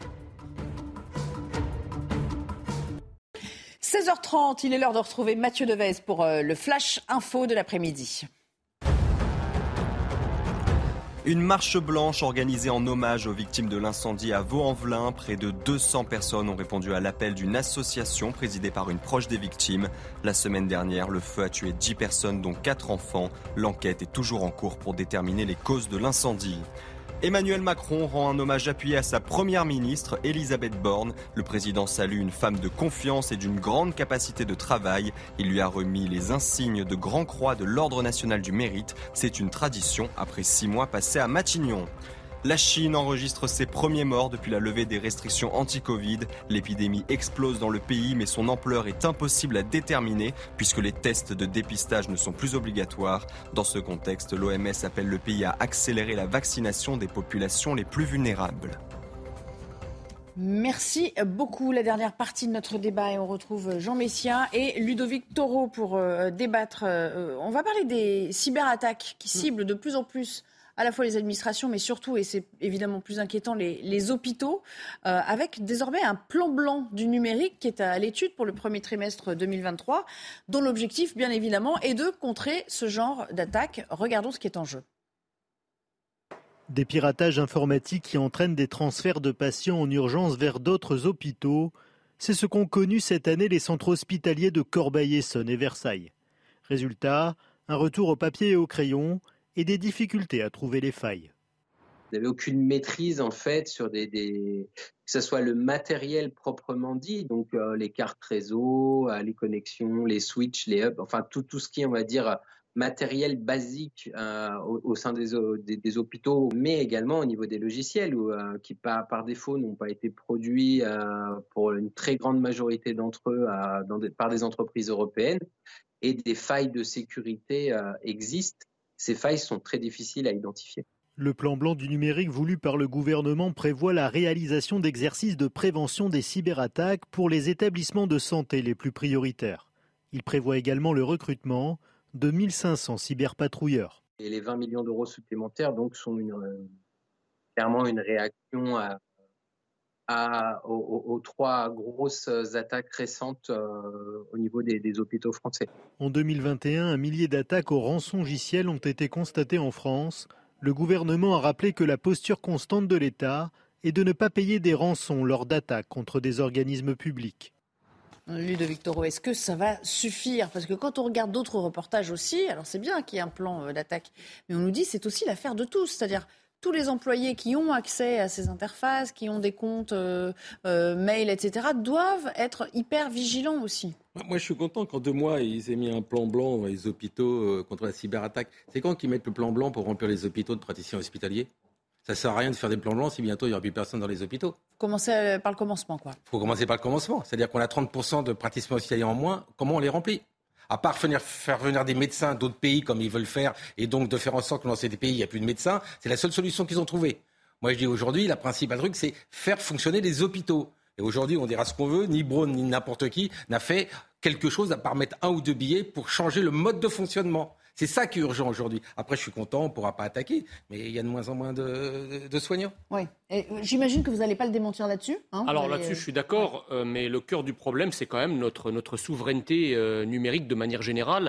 Speaker 3: seize heures trente, il est l'heure de retrouver Mathieu Devez pour euh, le Flash Info de l'après-midi.
Speaker 10: Une marche blanche organisée en hommage aux victimes de l'incendie à Vaux-en-Velin. Près de deux cents personnes ont répondu à l'appel d'une association présidée par une proche des victimes. La semaine dernière, le feu a tué dix personnes, dont quatre enfants. L'enquête est toujours en cours pour déterminer les causes de l'incendie. Emmanuel Macron rend un hommage appuyé à sa première ministre, Elisabeth Borne. Le président salue une femme de confiance et d'une grande capacité de travail. Il lui a remis les insignes de Grand Croix de l'Ordre national du mérite. C'est une tradition après six mois passés à Matignon. La Chine enregistre ses premiers morts depuis la levée des restrictions anti-Covid. L'épidémie explose dans le pays, mais son ampleur est impossible à déterminer puisque les tests de dépistage ne sont plus obligatoires. Dans ce contexte, l'O M S appelle le pays à accélérer la vaccination des populations les plus vulnérables.
Speaker 3: Merci beaucoup. La dernière partie de notre débat et on retrouve Jean Messia et Ludovic Toro pour euh, débattre. Euh, on va parler des cyberattaques qui ciblent de plus en plus à la fois les administrations, mais surtout, et c'est évidemment plus inquiétant, les, les hôpitaux, euh, avec désormais un plan blanc du numérique qui est à l'étude pour le premier trimestre deux mille vingt-trois, dont l'objectif, bien évidemment, est de contrer ce genre d'attaque. Regardons ce qui est en jeu.
Speaker 24: Des piratages informatiques qui entraînent des transferts de patients en urgence vers d'autres hôpitaux, c'est ce qu'ont connu cette année les centres hospitaliers de Corbeil-Essonnes et Versailles. Résultat, un retour au papier et au crayon, et des difficultés à trouver les failles.
Speaker 18: Vous n'avez aucune maîtrise en fait sur des, des... que ce soit le matériel proprement dit, donc euh, les cartes réseau, euh, les connexions, les switches, les hubs, enfin tout, tout ce qui est, on va dire, matériel basique euh, au, au sein des, des, des hôpitaux, mais également au niveau des logiciels où, euh, qui par, par défaut n'ont pas été produits euh, pour une très grande majorité d'entre eux euh, dans des, par des entreprises européennes, et des failles de sécurité euh, existent. Ces failles sont très difficiles à identifier.
Speaker 24: Le plan blanc du numérique voulu par le gouvernement prévoit la réalisation d'exercices de prévention des cyberattaques pour les établissements de santé les plus prioritaires. Il prévoit également le recrutement de mille cinq cents cyberpatrouilleurs.
Speaker 18: Et les vingt millions d'euros supplémentaires donc, sont une, euh, clairement une réaction à, à, aux, aux trois grosses attaques récentes euh, au niveau des, des hôpitaux français.
Speaker 24: En deux mille vingt et un, un millier d'attaques au rançongiciel ont été constatées en France. Le gouvernement a rappelé que la posture constante de l'État est de ne pas payer des rançons lors d'attaques contre des organismes publics.
Speaker 3: Ludovic Toro, est-ce que ça va suffire ? Parce que quand on regarde d'autres reportages aussi, alors c'est bien qu'il y ait un plan d'attaque, mais on nous dit que c'est aussi l'affaire de tous, c'est-à-dire tous les employés qui ont accès à ces interfaces, qui ont des comptes euh, euh, mail, et cetera, doivent être hyper vigilants aussi.
Speaker 14: Moi, je suis content qu'en deux mois, ils aient mis un plan blanc dans les hôpitaux euh, contre la cyberattaque. C'est quand qu'ils mettent le plan blanc pour remplir les hôpitaux de praticiens hospitaliers ? Ça ne sert à rien de faire des plans blancs si bientôt il n'y aura plus personne dans les hôpitaux.
Speaker 3: Commencer par le commencement, quoi.
Speaker 14: Il faut commencer par le commencement. C'est-à-dire qu'on a trente pour cent de praticiens hospitaliers en moins. Comment on les remplit ? À part venir, faire venir des médecins d'autres pays comme ils veulent faire, et donc de faire en sorte que dans ces pays, il n'y a plus de médecins, c'est la seule solution qu'ils ont trouvée. Moi, je dis aujourd'hui, la principale truc, c'est faire fonctionner les hôpitaux. Et aujourd'hui, on dira ce qu'on veut, ni Braun, ni n'importe qui n'a fait quelque chose à part mettre un ou deux billets pour changer le mode de fonctionnement. C'est ça qui est urgent aujourd'hui. Après, je suis content, on ne pourra pas attaquer, mais il y a de moins en moins de, de, de soignants.
Speaker 3: Oui. Et j'imagine que vous n'allez pas le démentir là-dessus. Hein,
Speaker 12: Alors
Speaker 3: allez...
Speaker 12: là-dessus, je suis d'accord, ouais. euh, mais le cœur du problème, c'est quand même notre, notre souveraineté euh, numérique de manière générale.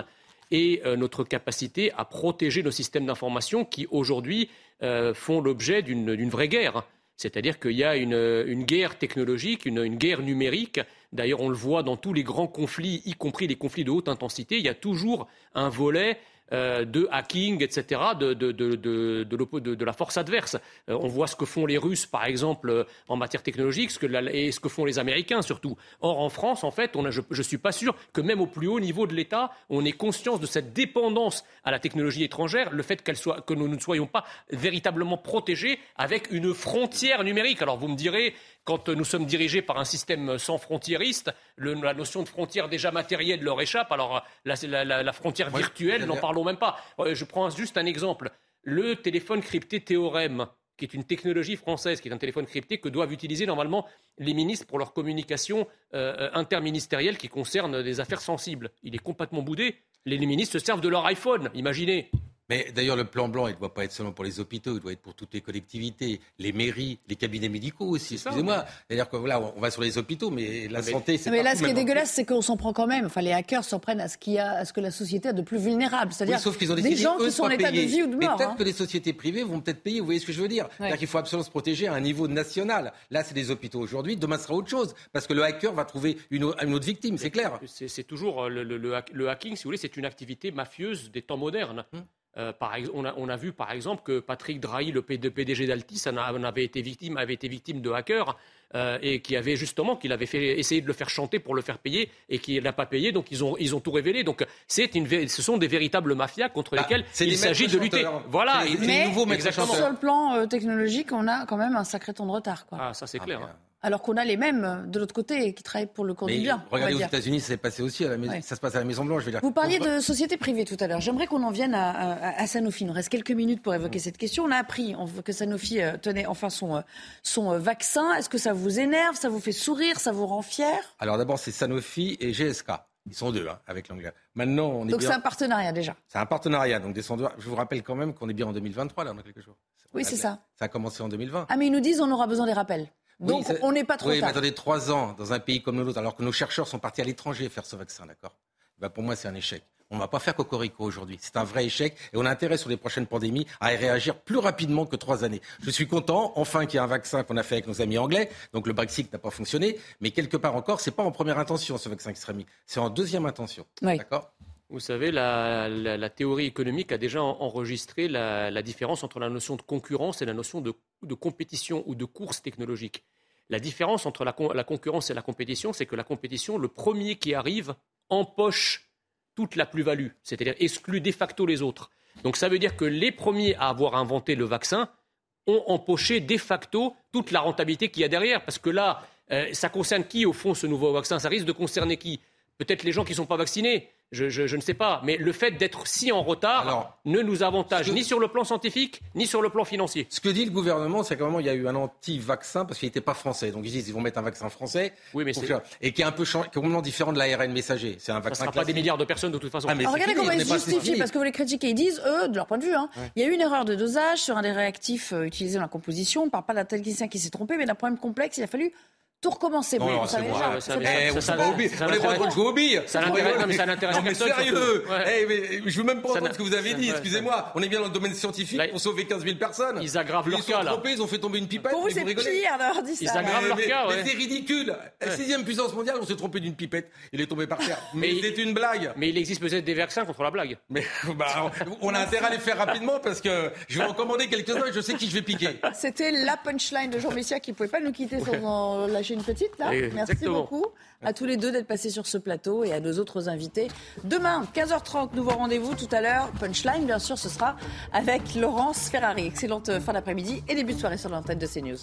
Speaker 12: et euh, notre capacité à protéger nos systèmes d'information qui, aujourd'hui, euh, font l'objet d'une, d'une vraie guerre. C'est-à-dire qu'il y a une, une guerre technologique, une, une guerre numérique. D'ailleurs, on le voit dans tous les grands conflits, y compris les conflits de haute intensité. Il y a toujours un volet euh, de hacking, et cetera, de, de, de, de, de, de, de la force adverse. Euh, on voit ce que font les Russes, par exemple, euh, en matière technologique, ce que la, et ce que font les Américains, surtout. Or, en France, en fait, on a, je ne suis pas sûr que même au plus haut niveau de l'État, on ait conscience de cette dépendance à la technologie étrangère, le fait qu'elle soit, que nous ne soyons pas véritablement protégés avec une frontière numérique. Alors, vous me direz, quand nous sommes dirigés par un système sans frontiériste, le, la notion de frontière déjà matérielle leur échappe. Alors la, la, la frontière
Speaker 14: Moi,
Speaker 12: virtuelle, n'en parlons même pas. Je prends juste un exemple. Le téléphone crypté Théorème, qui est une technologie française, qui est un téléphone crypté que doivent utiliser normalement les ministres pour leur communication euh, interministérielle qui concerne des affaires sensibles. Il est complètement boudé. Les, les ministres se servent de leur iPhone, imaginez.
Speaker 14: Mais d'ailleurs, le plan blanc, il ne doit pas être seulement pour les hôpitaux, il doit être pour toutes les collectivités, les mairies, les cabinets médicaux aussi. Excusez-moi. Oui. C'est-à-dire que voilà, on va sur les hôpitaux, mais la mais, santé, c'est
Speaker 3: mais là, ce qui est dégueulasse,
Speaker 14: fait.
Speaker 3: c'est qu'on s'en prend quand même. Enfin, les hackers s'en prennent à ce qu'il y a, à ce que la société a de plus vulnérable. C'est-à-dire
Speaker 14: oui, sauf qu'ils ont décidé,
Speaker 3: des gens
Speaker 14: eux,
Speaker 3: qui sont en état de vie ou de mort.
Speaker 14: Mais peut-être
Speaker 3: hein.
Speaker 14: que les sociétés privées vont peut-être payer. Vous voyez ce que je veux dire ? Ouais. C'est-à-dire qu'il faut absolument se protéger à un niveau national. Là, c'est les hôpitaux aujourd'hui. Demain, ce sera autre chose, parce que le hacker va trouver une, une autre victime. C'est clair.
Speaker 12: C'est, c'est toujours le, le, le, le hacking, si vous voulez, c'est une activité mafieuse des temps modernes. Hum. Euh, par, on, a, on a vu par exemple que Patrick Drahi, le P D G d'Altis, en avait été victime, avait été victime de hackers euh, et qui avait justement, qu'il avait fait, essayé de le faire chanter pour le faire payer et qui n'a pas payé, donc ils ont, ils ont tout révélé. Donc c'est une, ce sont des véritables mafias contre bah, lesquelles il s'agit de lutter. Voilà.
Speaker 3: C'est, c'est mais nouveau exactement. Sur le plan euh, technologique, on a quand même un sacré temps de retard. Quoi.
Speaker 12: Ah, ça c'est clair. Ah, hein.
Speaker 3: Alors qu'on a les mêmes de l'autre côté qui travaillent pour le camp du bien.
Speaker 14: Regardez aux États-Unis, ça s'est passé aussi à la maison, ouais. Ça se passe à la Maison Blanche. Je veux dire.
Speaker 3: Vous parliez de société privée tout à l'heure. J'aimerais qu'on en vienne à, à, à Sanofi. Il nous reste quelques minutes pour évoquer mmh. cette question. On a appris que Sanofi tenait enfin son, son vaccin. Est-ce que ça vous énerve, ça vous fait sourire, ça vous rend fier ?
Speaker 14: Alors d'abord, c'est Sanofi et G S K. Ils sont deux hein, avec l'anglais. Maintenant, on est
Speaker 3: donc
Speaker 14: bien...
Speaker 3: c'est un partenariat déjà.
Speaker 14: C'est un partenariat. Donc descendons... Je vous rappelle quand même qu'on est bien en deux mille vingt-trois là, dans quelques jours.
Speaker 3: Oui, c'est ça.
Speaker 14: Ça a commencé en deux mille vingt.
Speaker 3: Ah mais ils nous disent on aura besoin des rappels. Donc, oui, ça... on n'est pas trop
Speaker 14: oui,
Speaker 3: tard.
Speaker 14: Oui, mais attendez, trois ans dans un pays comme le nôtre, alors que nos chercheurs sont partis à l'étranger faire ce vaccin, d'accord ? Ben, pour moi, c'est un échec. On ne va pas faire cocorico aujourd'hui. C'est un vrai échec et on a intérêt sur les prochaines pandémies à y réagir plus rapidement que trois années. Je suis content, enfin, qu'il y ait un vaccin qu'on a fait avec nos amis anglais. Donc, le Brexit n'a pas fonctionné. Mais quelque part encore, ce n'est pas en première intention, ce vaccin qui sera mis. C'est en deuxième intention.
Speaker 3: Oui.
Speaker 14: D'accord ?
Speaker 12: Vous savez, la, la, la théorie économique a déjà enregistré la, la différence entre la notion de concurrence et la notion de, de compétition ou de course technologique. La différence entre la, la concurrence et la compétition, c'est que la compétition, le premier qui arrive, empoche toute la plus-value, c'est-à-dire exclut de facto les autres. Donc ça veut dire que les premiers à avoir inventé le vaccin ont empoché de facto toute la rentabilité qu'il y a derrière. Parce que là, euh, ça concerne qui, au fond, ce nouveau vaccin ? Ça risque de concerner qui ? Peut-être les gens qui ne sont pas vaccinés, je, je, je ne sais pas. Mais le fait d'être si en retard Alors, ne nous avantage que, ni sur le plan scientifique, ni sur le plan financier.
Speaker 14: Ce que dit le gouvernement, c'est qu'à un moment, il y a eu un anti-vaccin parce qu'il n'était pas français. Donc ils disent qu'ils vont mettre un vaccin français
Speaker 12: oui, mais c'est...
Speaker 14: et qui est un peu qui est complètement différent de l'A R N messager. C'est un vaccin
Speaker 12: Ça ne sera pas des milliards de personnes de toute façon.
Speaker 3: Ah, mais Alors, regardez comment ils se justifient, parce que vous les critiquez. Ils disent, eux, de leur point de vue, hein, ouais. il y a eu une erreur de dosage sur un des réactifs euh, utilisés dans la composition. On ne parle pas d'un technicien qui s'est trompé, mais d'un problème complexe. Il a fallu tout recommencer.
Speaker 14: Non,
Speaker 3: oui,
Speaker 14: non,
Speaker 3: on savait déjà.
Speaker 14: Ça, hey, on ça, on n'est pas trop de jouer aux billes.
Speaker 12: Ça n'intéresse, non, mais ça n'intéresse
Speaker 14: non, mais
Speaker 12: personne.
Speaker 14: Sérieux ouais. hey, mais je veux même pas entendre ce que vous avez dit. Excusez-moi. On est bien dans le domaine scientifique. Là, on sauver quinze mille personnes.
Speaker 12: Ils aggravent leur
Speaker 14: cas.
Speaker 12: Ils
Speaker 14: sont trompés. Ils ont fait tomber une pipette.
Speaker 3: Pour vous, c'est pire d'avoir dit ça.
Speaker 12: Ils aggravent leur cas.
Speaker 14: Mais c'est ridicule. Sixième puissance mondiale, on s'est trompé d'une pipette. Il est tombé par terre. Mais c'est une blague.
Speaker 12: Mais il existe peut-être des vaccins contre la blague.
Speaker 14: Mais on a intérêt à les faire rapidement parce que je vais en commander quelques-uns et je sais qui je vais piquer.
Speaker 3: C'était la punchline de Jean Messia qui ne pouvait pas nous quitter sans en lâcher une petite là. Merci Exactement. beaucoup à tous les deux d'être passés sur ce plateau et à nos autres invités. Demain, quinze heures trente, nouveau rendez-vous. Tout à l'heure, Punchline, bien sûr, ce sera avec Laurence Ferrari. Excellente fin d'après-midi et début de soirée sur l'antenne de CNews.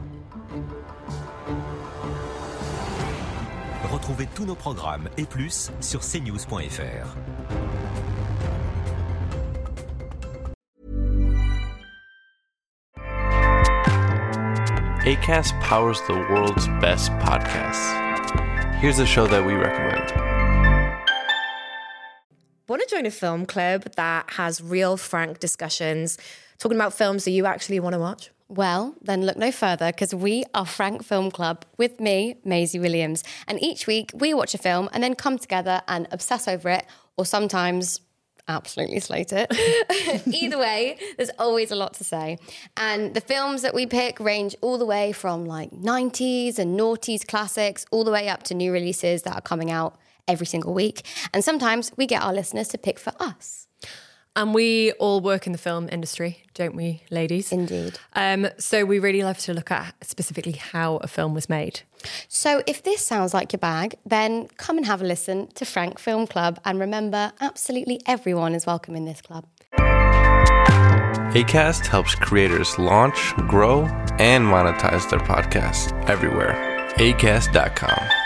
Speaker 11: Retrouvez tous nos programmes et plus sur c news point f r.
Speaker 16: Acast powers the world's best podcasts. Here's a show that we recommend.
Speaker 19: Want to join a film club that has real, frank discussions, talking about films that you actually want to watch?
Speaker 20: Well, then look no further, because we are Frank Film Club with me, Maisie Williams. And each week we watch a film and then come together and obsess over it, or sometimes absolutely slate it. Either way, there's always a lot to say. And the films that we pick range all the way from like nineties and noughties classics all the way up to new releases that are coming out every single week. And sometimes we get our listeners to pick for us.
Speaker 2: And we all work in the film industry, don't we, ladies?
Speaker 20: Indeed.
Speaker 2: Um, so we really love to look at specifically how a film was made.
Speaker 20: So if this sounds like your bag, then come and have a listen to Frank Film Club. And remember, absolutely everyone is welcome in this club.
Speaker 16: Acast helps creators launch, grow, and monetize their podcasts everywhere. acast dot com.